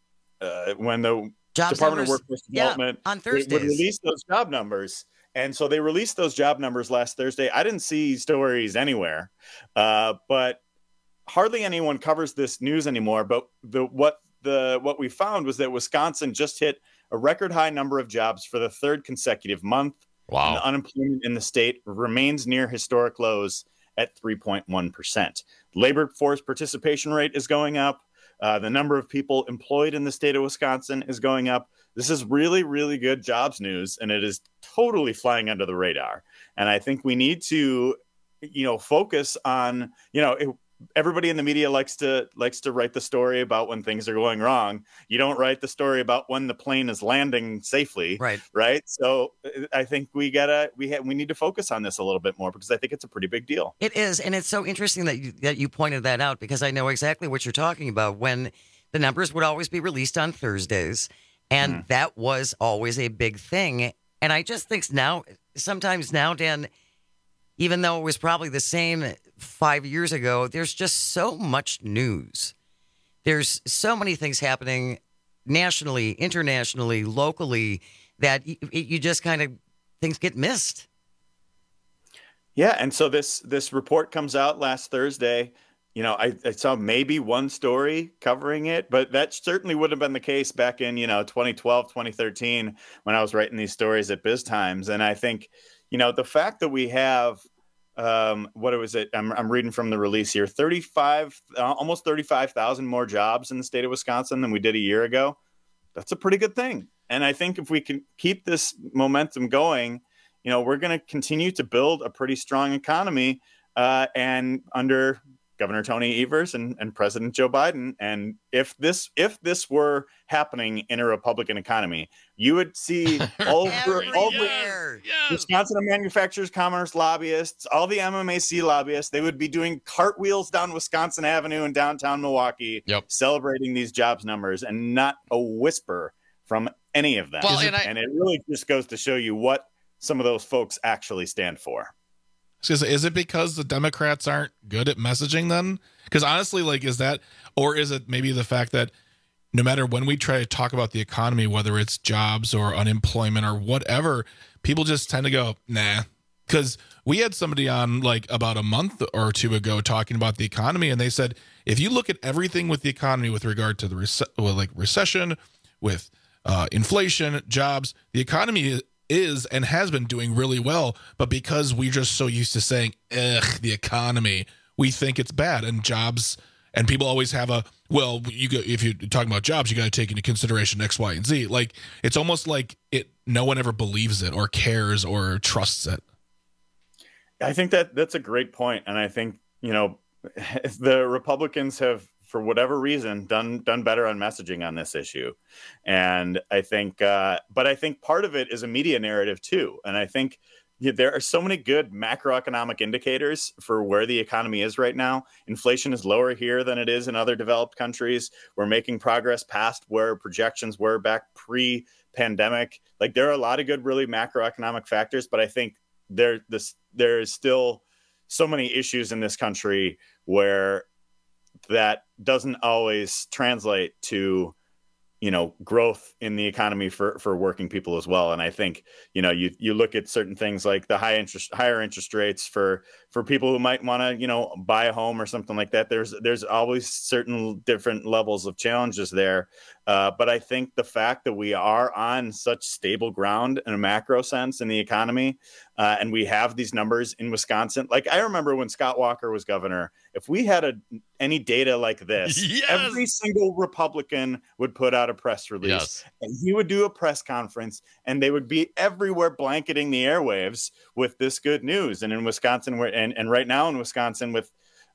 Speaker 5: Department of Workforce Development
Speaker 18: on Thursdays
Speaker 5: would release those job numbers. And so they released those job numbers last Thursday. I didn't see stories anywhere, but hardly anyone covers this news anymore. But what we found was that Wisconsin just hit a record high number of jobs for the third consecutive month.
Speaker 19: Wow.
Speaker 5: And the unemployment in the state remains near historic lows at 3.1%. Labor force participation rate is going up. The number of people employed in the state of Wisconsin is going up. This is really, really good jobs news, and it is totally flying under the radar. And I think we need to, focus on, everybody in the media likes to write the story about when things are going wrong. You don't write the story about when the plane is landing safely. Right. So I think we need to focus on this a little bit more because I think it's a pretty big deal.
Speaker 18: It is. And it's so interesting that you pointed that out because I know exactly what you're talking about when the numbers would always be released on Thursdays. And that was always a big thing. And I just think sometimes now, Dan, even though it was probably the same 5 years ago, there's just so much news. There's so many things happening nationally, internationally, locally, that you just kind of, things get missed.
Speaker 5: Yeah, and so this report comes out last Thursday. I saw maybe one story covering it, but that certainly would have been the case back in, 2012, 2013, when I was writing these stories at Biz Times. And I think, the fact that we have, I'm reading from the release here, almost 35,000 more jobs in the state of Wisconsin than we did a year ago. That's a pretty good thing. And I think if we can keep this momentum going, we're going to continue to build a pretty strong economy and under Governor Tony Evers and President Joe Biden. And if this were happening in a Republican economy, you would see all the Wisconsin Manufacturers Commerce lobbyists, all the MMAC lobbyists, they would be doing cartwheels down Wisconsin Avenue in downtown Milwaukee, celebrating these jobs numbers, and not a whisper from any of them.
Speaker 19: Well,
Speaker 5: and it really just goes to show you what some of those folks actually stand for.
Speaker 20: Is it because the Democrats aren't good at messaging then? Because honestly, like, is that, or is it maybe the fact that no matter when we try to talk about the economy, whether it's jobs or unemployment or whatever, people just tend to go, nah. Because we had somebody on like about a month or two ago talking about the economy, and they said, if you look at everything with the economy with regard to the recession, with inflation, jobs, the economy is and has been doing really well, but because we're just so used to saying, ugh, the economy, we think it's bad. And jobs, and people always have a, well, if you're talking about jobs, you got to take into consideration X, Y, and Z. Like, it's almost like no one ever believes it or cares or trusts it.
Speaker 5: I think that's a great point. And I think, the Republicans have, for whatever reason, done better on messaging on this issue. And I think, but I think part of it is a media narrative too. And I think there are so many good macroeconomic indicators for where the economy is right now. Inflation is lower here than it is in other developed countries. We're making progress past where projections were back pre-pandemic. Like, there are a lot of good, really macroeconomic factors, but I think there is still so many issues in this country where that doesn't always translate to, growth in the economy for working people as well. And I think, you look at certain things like the higher interest rates for people who might want to, buy a home or something like that. There's always certain different levels of challenges there. But I think the fact that we are on such stable ground in a macro sense in the economy, and we have these numbers in Wisconsin, like I remember when Scott Walker was governor, if we had any data like this,
Speaker 19: yes,
Speaker 5: every single Republican would put out a press release,
Speaker 19: yes,
Speaker 5: and he would do a press conference, and they would be everywhere blanketing the airwaves with this good news. And in Wisconsin, and right now in Wisconsin with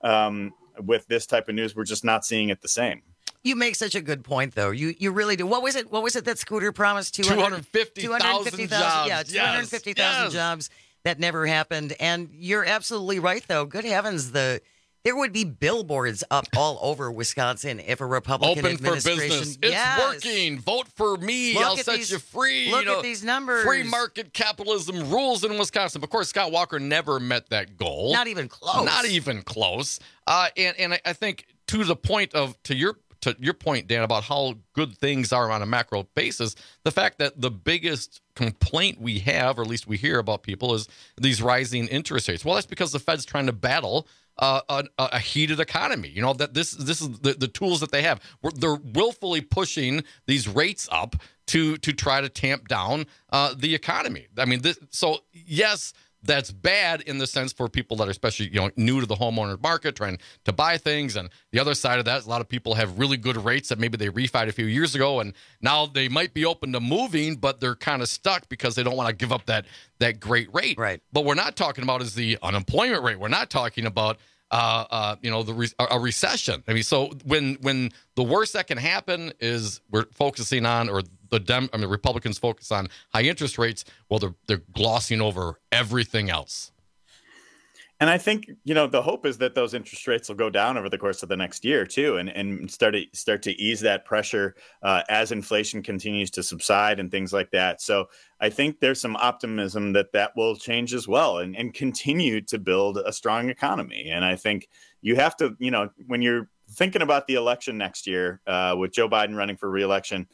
Speaker 5: this type of news, we're just not seeing it the same.
Speaker 18: You make such a good point, though. You really do. What was it that Scooter promised?
Speaker 19: 250,000 jobs.
Speaker 18: Yeah, 250,000 jobs. That never happened. And you're absolutely right, though. Good heavens, there would be billboards up all over Wisconsin if a Republican
Speaker 19: Open for
Speaker 18: administration.
Speaker 19: business. It's working. Vote for me. I'll set you free.
Speaker 18: Look at these numbers.
Speaker 19: Free market capitalism rules in Wisconsin. Of course, Scott Walker never met that goal.
Speaker 18: Not even close.
Speaker 19: Not even close. And I think to the point of to your point, Dan, about how good things are on a macro basis, the fact that the biggest complaint we have, or at least we hear about people, is these rising interest rates. Well, that's because the Fed's trying to battle a heated economy. That this is the tools that they have. They're willfully pushing these rates up to try to tamp down the economy. I mean, so yes, that's bad in the sense for people that are especially new to the homeowner market, trying to buy things. And the other side of that is a lot of people have really good rates that maybe they refied a few years ago, and now they might be open to moving, but they're kind of stuck because they don't want to give up that great rate.
Speaker 18: Right.
Speaker 19: But we're not talking about is the unemployment rate. We're not talking about a recession. I mean, so when the worst that can happen is we're focusing on, or the Republicans focus on high interest rates, well, they're glossing over everything else.
Speaker 5: And I think, the hope is that those interest rates will go down over the course of the next year too, and start to ease that pressure as inflation continues to subside and things like that. So I think there's some optimism that will change as well and continue to build a strong economy. And I think you have to, when you're thinking about the election next year with Joe Biden running for re-election,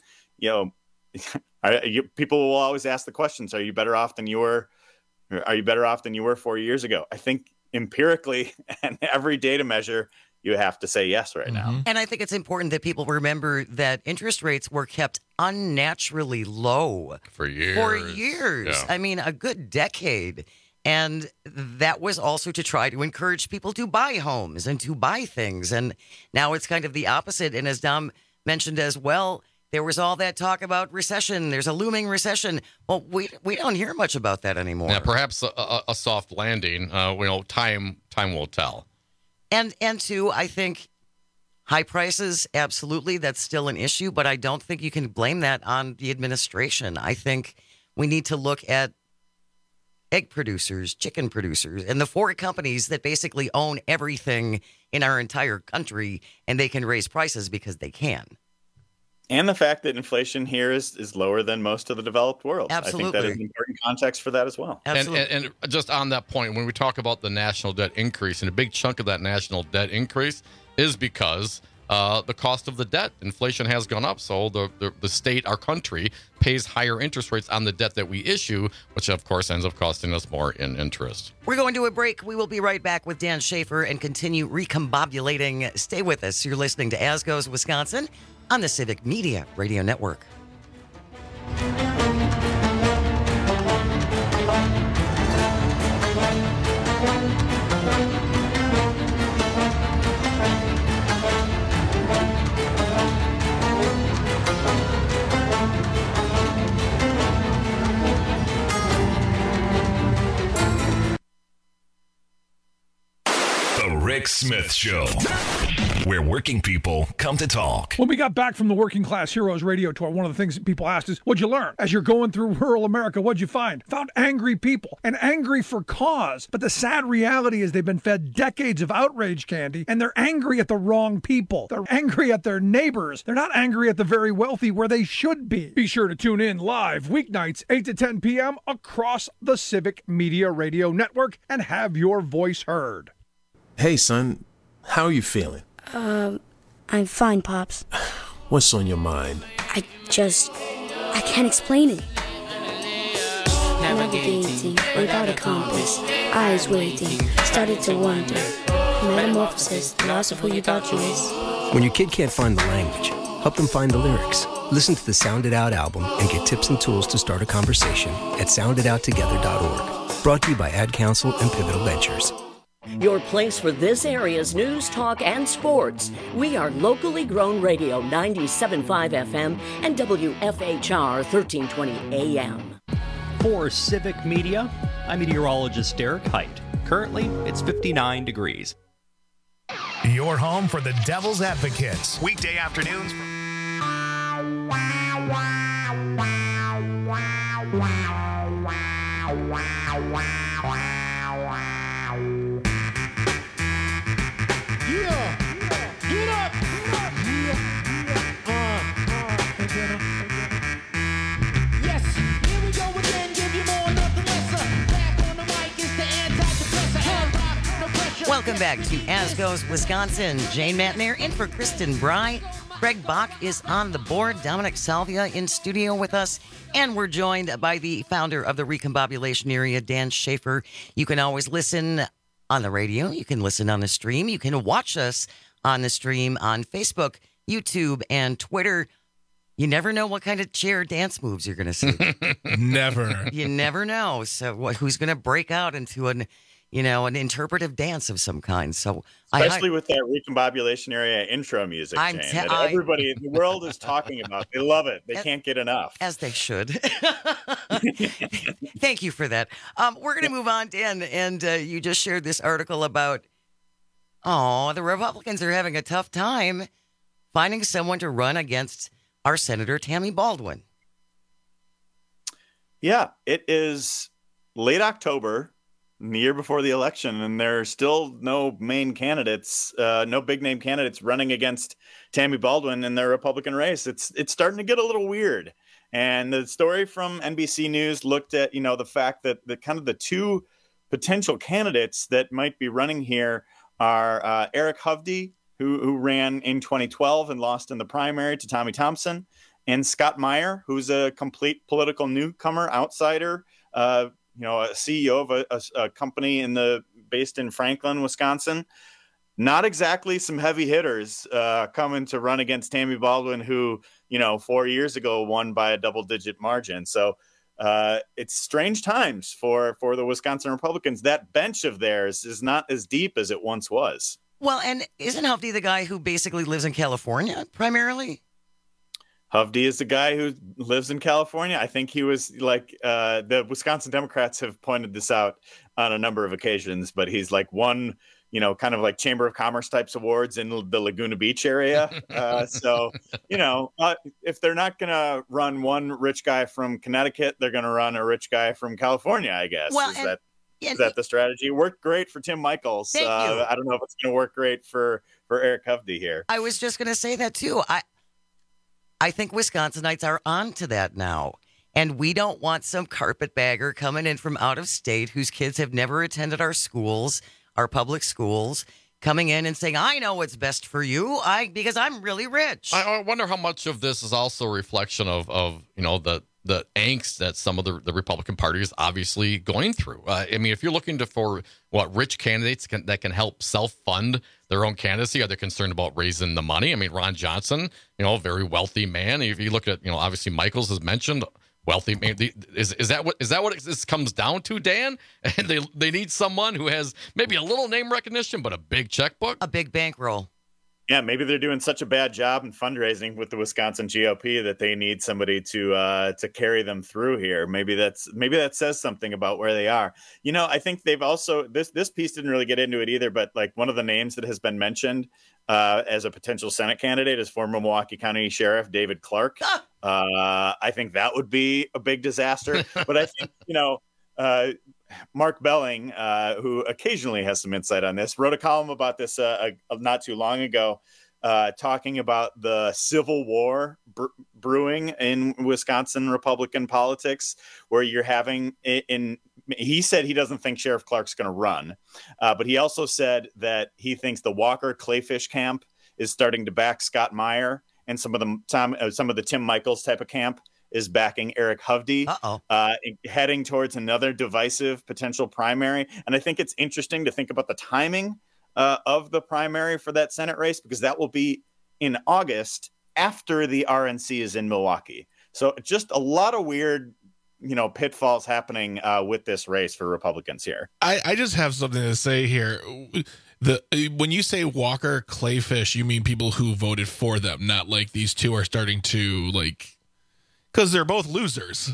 Speaker 5: people will always ask the questions: Are you better off than you were 4 years ago? I think empirically and every data measure, you have to say yes right now.
Speaker 18: And I think it's important that people remember that interest rates were kept unnaturally low
Speaker 19: for years.
Speaker 18: Yeah. I mean, a good decade. And that was also to try to encourage people to buy homes and to buy things. And now it's kind of the opposite. And as Dom mentioned as well, there was all that talk about recession. There's a looming recession. Well, we don't hear much about that anymore.
Speaker 19: Yeah, perhaps a soft landing. Time will tell.
Speaker 18: And two, I think high prices, absolutely, that's still an issue. But I don't think you can blame that on the administration. I think we need to look at egg producers, chicken producers, and the four companies that basically own everything in our entire country, and they can raise prices because they can.
Speaker 5: And the fact that inflation here is lower than most of the developed world.
Speaker 18: Absolutely.
Speaker 5: I think that is an important context for that as well.
Speaker 19: And just on that point, when we talk about the national debt increase, and a big chunk of that national debt increase is because the cost of the debt. Inflation has gone up, so the state, our country, pays higher interest rates on the debt that we issue, which of course ends up costing us more in interest.
Speaker 18: We're going to a break. We will be right back with Dan Schaefer and continue recombobulating. Stay with us. You're listening to As Goes Wisconsin on the Civic Media Radio Network.
Speaker 7: Rick Smith Show, where working people come to talk.
Speaker 8: When we got back from the Working Class Heroes radio tour, one of the things that people asked is, what'd you learn? As you're going through rural America, what'd you find? Found angry people, and angry for cause. But the sad reality is they've been fed decades of outrage candy, and they're angry at the wrong people. They're angry at their neighbors. They're not angry at the very wealthy where they should be. Be sure to tune in live weeknights, 8 to 10 p.m. across the Civic Media Radio Network and have your voice heard.
Speaker 9: Hey, son, how are you feeling?
Speaker 10: I'm fine, Pops.
Speaker 9: What's on your mind?
Speaker 10: I can't explain it. Navigating without a compass, eyes waiting, started to wonder. Metamorphosis, the loss of who you thought you is.
Speaker 11: When your kid can't find the language, help them find the lyrics. Listen to the Sound It Out album and get tips and tools to start a conversation at sounditouttogether.org. Brought to you by Ad Council and Pivotal Ventures.
Speaker 16: Your place for this area's news, talk, and sports. We are locally grown radio 97.5 FM and WFHR 1320 AM.
Speaker 12: For Civic Media, I'm meteorologist Derek Height. Currently, it's 59 degrees.
Speaker 2: Your home for the Devil's Advocates. Weekday afternoons.
Speaker 18: Welcome back to As Goes Wisconsin. Jane Matnair in for Kristen Bry. Greg Bach is on the board. Dominic Salvia in studio with us. And we're joined by the founder of the Recombobulation Area, Dan Schaefer. You can always listen on the radio. You can listen on the stream. You can watch us on the stream on Facebook, YouTube, and Twitter. You never know what kind of chair dance moves you're going to see.
Speaker 20: Never.
Speaker 18: You never know. So who's going to break out into an interpretive dance of some kind. So
Speaker 5: especially with that Recombobulation Area intro music, Jane, that everybody in the world is talking about. They love it. They can't get enough.
Speaker 18: As they should. Thank you for that. We're going to move on, Dan, and you just shared this article about, the Republicans are having a tough time finding someone to run against our Senator Tammy Baldwin.
Speaker 5: Yeah, it is late October, the year before the election, and there are still no main candidates, no big name candidates running against Tammy Baldwin in their Republican race. It's starting to get a little weird. And the story from NBC News looked at, the fact that the kind of the two potential candidates that might be running here are Eric Hovde, who ran in 2012 and lost in the primary to Tommy Thompson, and Scott Meyer, who's a complete political newcomer, outsider, a CEO of a company based in Franklin, Wisconsin. Not exactly some heavy hitters coming to run against Tammy Baldwin, who, 4 years ago won by a double-digit margin. So it's strange times for the Wisconsin Republicans. That bench of theirs is not as deep as it once was.
Speaker 18: Well, and isn't Hovde the guy who basically lives in California primarily?
Speaker 5: Hovde is the guy who lives in California. I think he was like the Wisconsin Democrats have pointed this out on a number of occasions, but he's like won, kind of like Chamber of Commerce types awards in the Laguna Beach area. So, if they're not going to run one rich guy from Connecticut, they're going to run a rich guy from California, I guess.
Speaker 18: Well,
Speaker 5: Is that the strategy? It worked great for Tim Michels.
Speaker 18: Thank you.
Speaker 5: I don't know if it's going to work great for Eric Hovde here.
Speaker 18: I was just going to say that too. I think Wisconsinites are on to that now. And we don't want some carpetbagger coming in from out of state whose kids have never attended our schools, our public schools, coming in and saying, I know what's best for you because I'm really rich.
Speaker 19: I wonder how much of this is also a reflection of the angst that some of the Republican Party is obviously going through. I mean, if you're looking for rich candidates that can help self-fund their own candidacy, are they concerned about raising the money? I mean, Ron Johnson, a very wealthy man. If you look at, obviously Michaels has mentioned wealthy man. Is that what this comes down to, Dan? And they need someone who has maybe a little name recognition, but a big checkbook,
Speaker 18: a big bankroll.
Speaker 5: Yeah, maybe they're doing such a bad job in fundraising with the Wisconsin GOP that they need somebody to carry them through here. Maybe that says something about where they are. I think they've also this piece didn't really get into it either, but like one of the names that has been mentioned as a potential Senate candidate is former Milwaukee County Sheriff David Clark. I think that would be a big disaster. But I think Mark Belling, who occasionally has some insight on this, wrote a column about this not too long ago, talking about the civil war brewing in Wisconsin Republican politics, where you're having he said he doesn't think Sheriff Clark's going to run, but he also said that he thinks the Walker Clayfish camp is starting to back Scott Meyer, and some of the Tim Michaels type of camp is backing Eric Hovde, heading towards another divisive potential primary. And I think it's interesting to think about the timing of the primary for that Senate race, because that will be in August after the RNC is in Milwaukee. So just a lot of weird, pitfalls happening with this race for Republicans here.
Speaker 20: I just have something to say here. When you say Walker Clayfish, you mean people who voted for them, not like these two are starting to because they're both losers.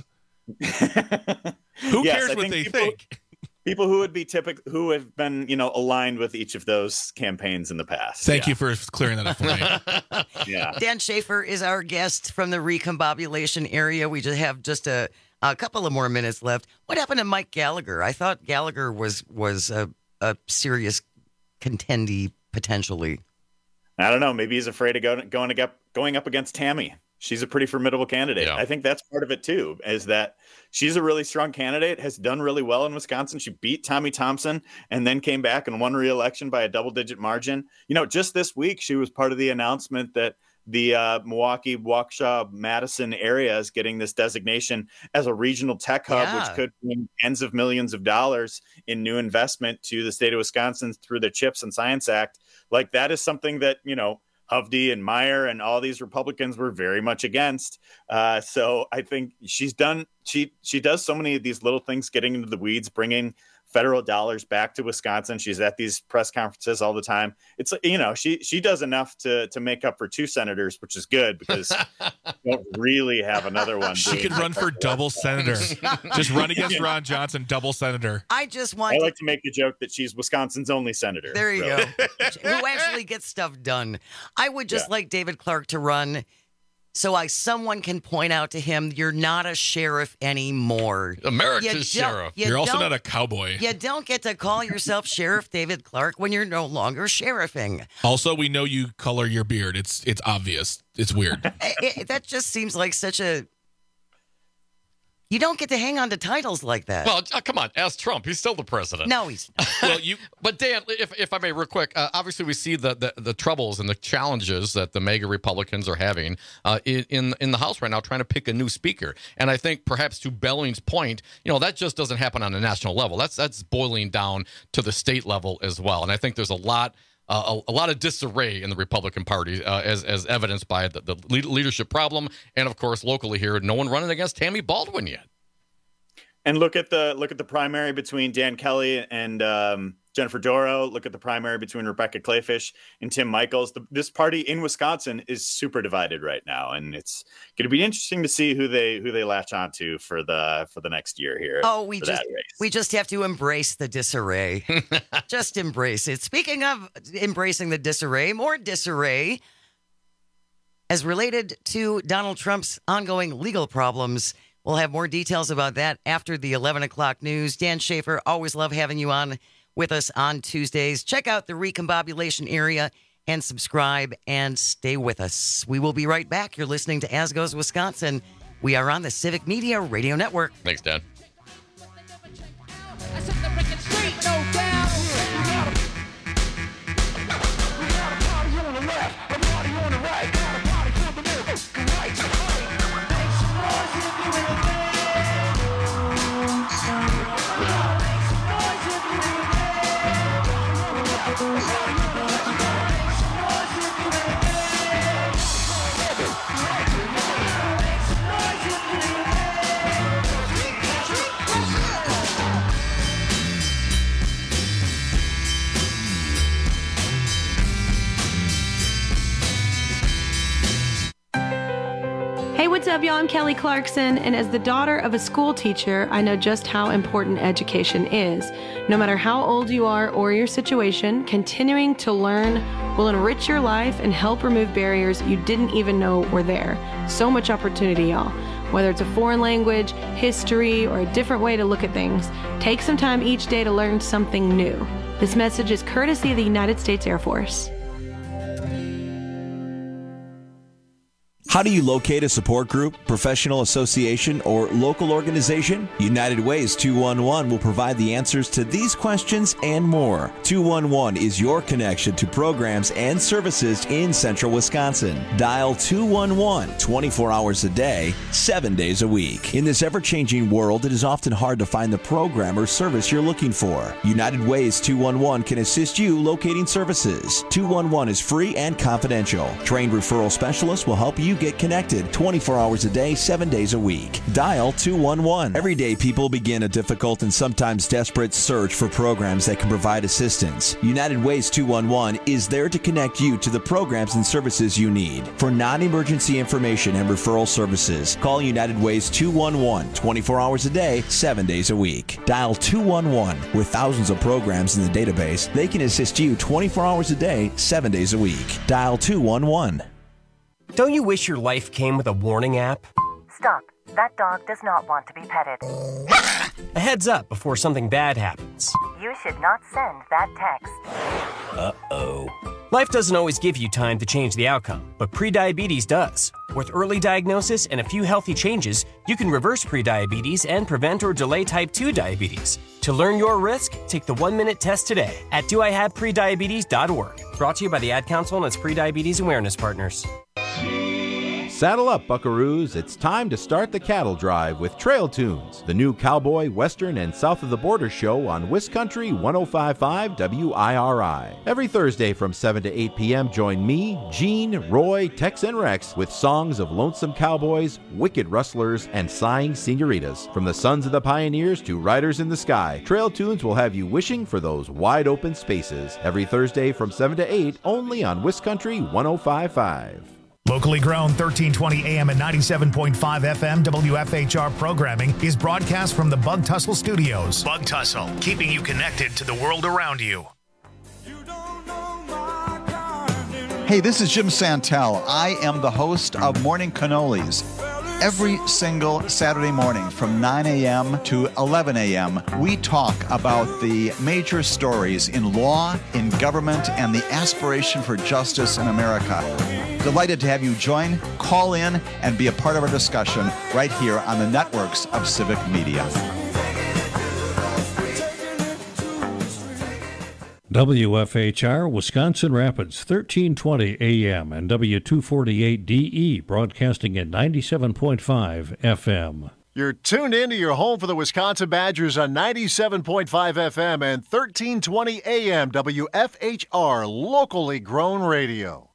Speaker 20: Who cares what they think?
Speaker 5: People who would be who have been, aligned with each of those campaigns in the past.
Speaker 20: Thank you for clearing that up for me.
Speaker 5: Yeah.
Speaker 18: Dan Schaefer is our guest from the recombobulation area. We just have a couple of more minutes left. What happened to Mike Gallagher? I thought Gallagher was a serious contendee potentially.
Speaker 5: I don't know. Maybe he's afraid of going up against Tammy. She's a pretty formidable candidate. Yeah. I think that's part of it too, is that she's a really strong candidate, has done really well in Wisconsin. She beat Tommy Thompson and then came back and won re-election by a double-digit margin. Just this week, she was part of the announcement that the Milwaukee, Waukesha, Madison area is getting this designation as a regional tech hub, which could bring tens of millions of dollars in new investment to the state of Wisconsin through the CHIPS and Science Act. Like, that is something that, Hovde and Meyer and all these Republicans were very much against. So I think she does so many of these little things, getting into the weeds, bringing federal dollars back to Wisconsin. She's at these press conferences all the time. It's, she does enough to make up for two senators, which is good because we don't really have another one.
Speaker 20: She could run for double senator. Just run against Ron Johnson, double senator.
Speaker 5: I like to make the joke that she's Wisconsin's only senator.
Speaker 18: There you go. Who actually gets stuff done. I would just like David Clark to run so someone can point out to him, you're not a sheriff anymore.
Speaker 19: America's sheriff.
Speaker 20: You're also not a cowboy.
Speaker 18: You don't get to call yourself Sheriff David Clark when you're no longer sheriffing.
Speaker 20: Also, we know you color your beard. It's obvious. It's weird.
Speaker 18: That just seems like such a... You don't get to hang on to titles like that.
Speaker 19: Well, come on. Ask Trump. He's still the president.
Speaker 18: No, he's not.
Speaker 19: But Dan, if I may, real quick, obviously we see the troubles and the challenges that the MAGA Republicans are having in the House right now, trying to pick a new speaker. And I think perhaps to Belling's point, that just doesn't happen on a national level. That's boiling down to the state level as well. And I think there's a lot of disarray in the Republican Party, as evidenced by the leadership problem, and of course locally here, no one running against Tammy Baldwin yet.
Speaker 5: And look at the primary between Dan Kelly and Jennifer Dorow. Look at the primary between Rebecca Clayfish and Tim Michaels. This party in Wisconsin is super divided right now, and it's going to be interesting to see who they latch onto for the next year here.
Speaker 18: Oh, we just have to embrace the disarray. Just embrace it. Speaking of embracing the disarray, more disarray as related to Donald Trump's ongoing legal problems. We'll have more details about that after the 11 o'clock news. Dan Schaefer, always love having you on with us on Tuesdays. Check out the recombobulation area and subscribe and stay with us. We will be right back. You're listening to As Goes Wisconsin. We are on the Civic Media Radio Network.
Speaker 19: Thanks, Dad.
Speaker 1: Hey, what's up, y'all? I'm Kelly Clarkson, and as the daughter of a school teacher, I know just how important education is. No matter how old you are or your situation, continuing to learn will enrich your life and help remove barriers you didn't even know were there. So much opportunity, y'all. Whether it's a foreign language, history, or a different way to look at things, take some time each day to learn something new. This message is courtesy of the United States Air Force.
Speaker 4: How do you locate a support group, professional association, or local organization? United Ways 211 will provide the answers to these questions and more. 211 is your connection to programs and services in central Wisconsin. Dial 211 24 hours a day, 7 days a week. In this ever-changing world, it is often hard to find the program or service you're looking for. United Ways 211 can assist you locating services. 211 is free and confidential. Trained referral specialists will help you get connected 24 hours a day, 7 days a week. Dial 211. Every day, people begin a difficult and sometimes desperate search for programs that can provide assistance. United Ways 211 is there to connect you to the programs and services you need. For non-emergency information and referral services, call United Ways 211 24 hours a day, 7 days a week. Dial 211. With thousands of programs in the database, they can assist you 24 hours a day, 7 days a week. Dial 211.
Speaker 6: Don't you wish your life came with a warning app?
Speaker 13: Stop. That dog does not want to be petted.
Speaker 6: A heads up before something bad happens.
Speaker 13: You should not send that text.
Speaker 6: Uh-oh. Life doesn't always give you time to change the outcome, but prediabetes does. With early diagnosis and a few healthy changes, you can reverse prediabetes and prevent or delay type 2 diabetes. To learn your risk, take the 1-minute test today at doihaveprediabetes.org. Brought to you by the Ad Council and its Prediabetes Awareness Partners.
Speaker 25: Saddle up, buckaroos. It's time to start the cattle drive with Trail Tunes, the new cowboy, western, and south of the border show on Wiscountry 105.5 WIRI. Every Thursday from 7 to 8 p.m., join me, Gene, Roy, Tex, and Rex with songs of lonesome cowboys, wicked rustlers, and sighing senoritas. From the sons of the pioneers to riders in the sky, Trail Tunes will have you wishing for those wide open spaces. Every Thursday from 7 to 8, only on Wiscountry 105.5.
Speaker 2: Locally grown 1320 AM and 97.5 FM WFHR programming is broadcast from the Bug Tussle Studios. Bug Tussle, keeping you connected to the world around you.
Speaker 14: Hey, this is Jim Santel. I am the host of Morning Cannolis. Every single Saturday morning from 9 a.m. to 11 a.m., we talk about the major stories in law, in government, and the aspiration for justice in America. Delighted to have you join, call in, and be a part of our discussion right here on the networks of Civic Media.
Speaker 15: WFHR, Wisconsin Rapids, 1320 AM and W248DE, broadcasting at 97.5 FM.
Speaker 17: You're tuned into your home for the Wisconsin Badgers on 97.5 FM and 1320 AM WFHR, locally grown radio.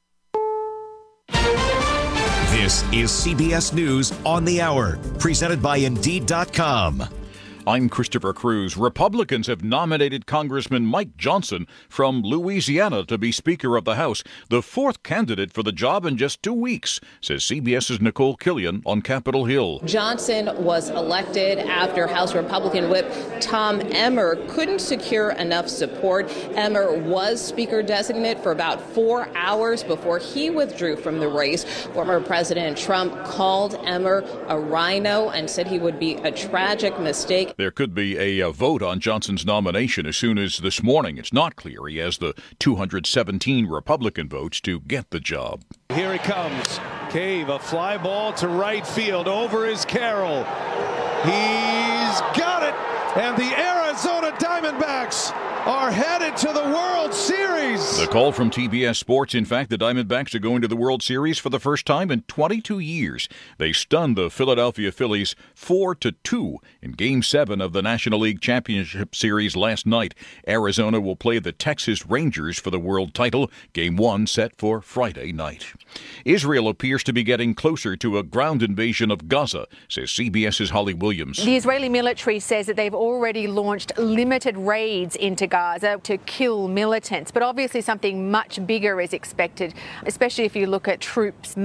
Speaker 21: This is CBS News on the Hour, presented by Indeed.com.
Speaker 22: I'm Christopher Cruz. Republicans have nominated Congressman Mike Johnson from Louisiana to be Speaker of the House, the fourth candidate for the job in just 2 weeks, says CBS's Nicole Killian on Capitol Hill.
Speaker 23: Johnson was elected after House Republican Whip Tom Emmer couldn't secure enough support. Emmer was Speaker designate for about 4 hours before he withdrew from the race. Former President Trump called Emmer a rhino and said he would be a tragic mistake.
Speaker 22: There could be a vote on Johnson's nomination as soon as this morning. It's not clear he has the 217 Republican votes to get the job.
Speaker 3: Here he comes. Cave, a fly ball to right field. Over is Carroll. He's got it. And the Arizona Diamondbacks are headed to the World Series.
Speaker 22: The call from TBS Sports. In fact, the Diamondbacks are going to the World Series for the first time in 22 years. They stunned the Philadelphia Phillies 4-2 in Game 7 of the National League Championship Series last night. Arizona will play the Texas Rangers for the world title. Game 1 set for Friday night. Israel appears to be getting closer to a ground invasion of Gaza, says CBS's Holly Williams.
Speaker 7: The Israeli military says that they've already launched limited raids into Gaza to kill militants, but obviously something much bigger is expected, especially if you look at troops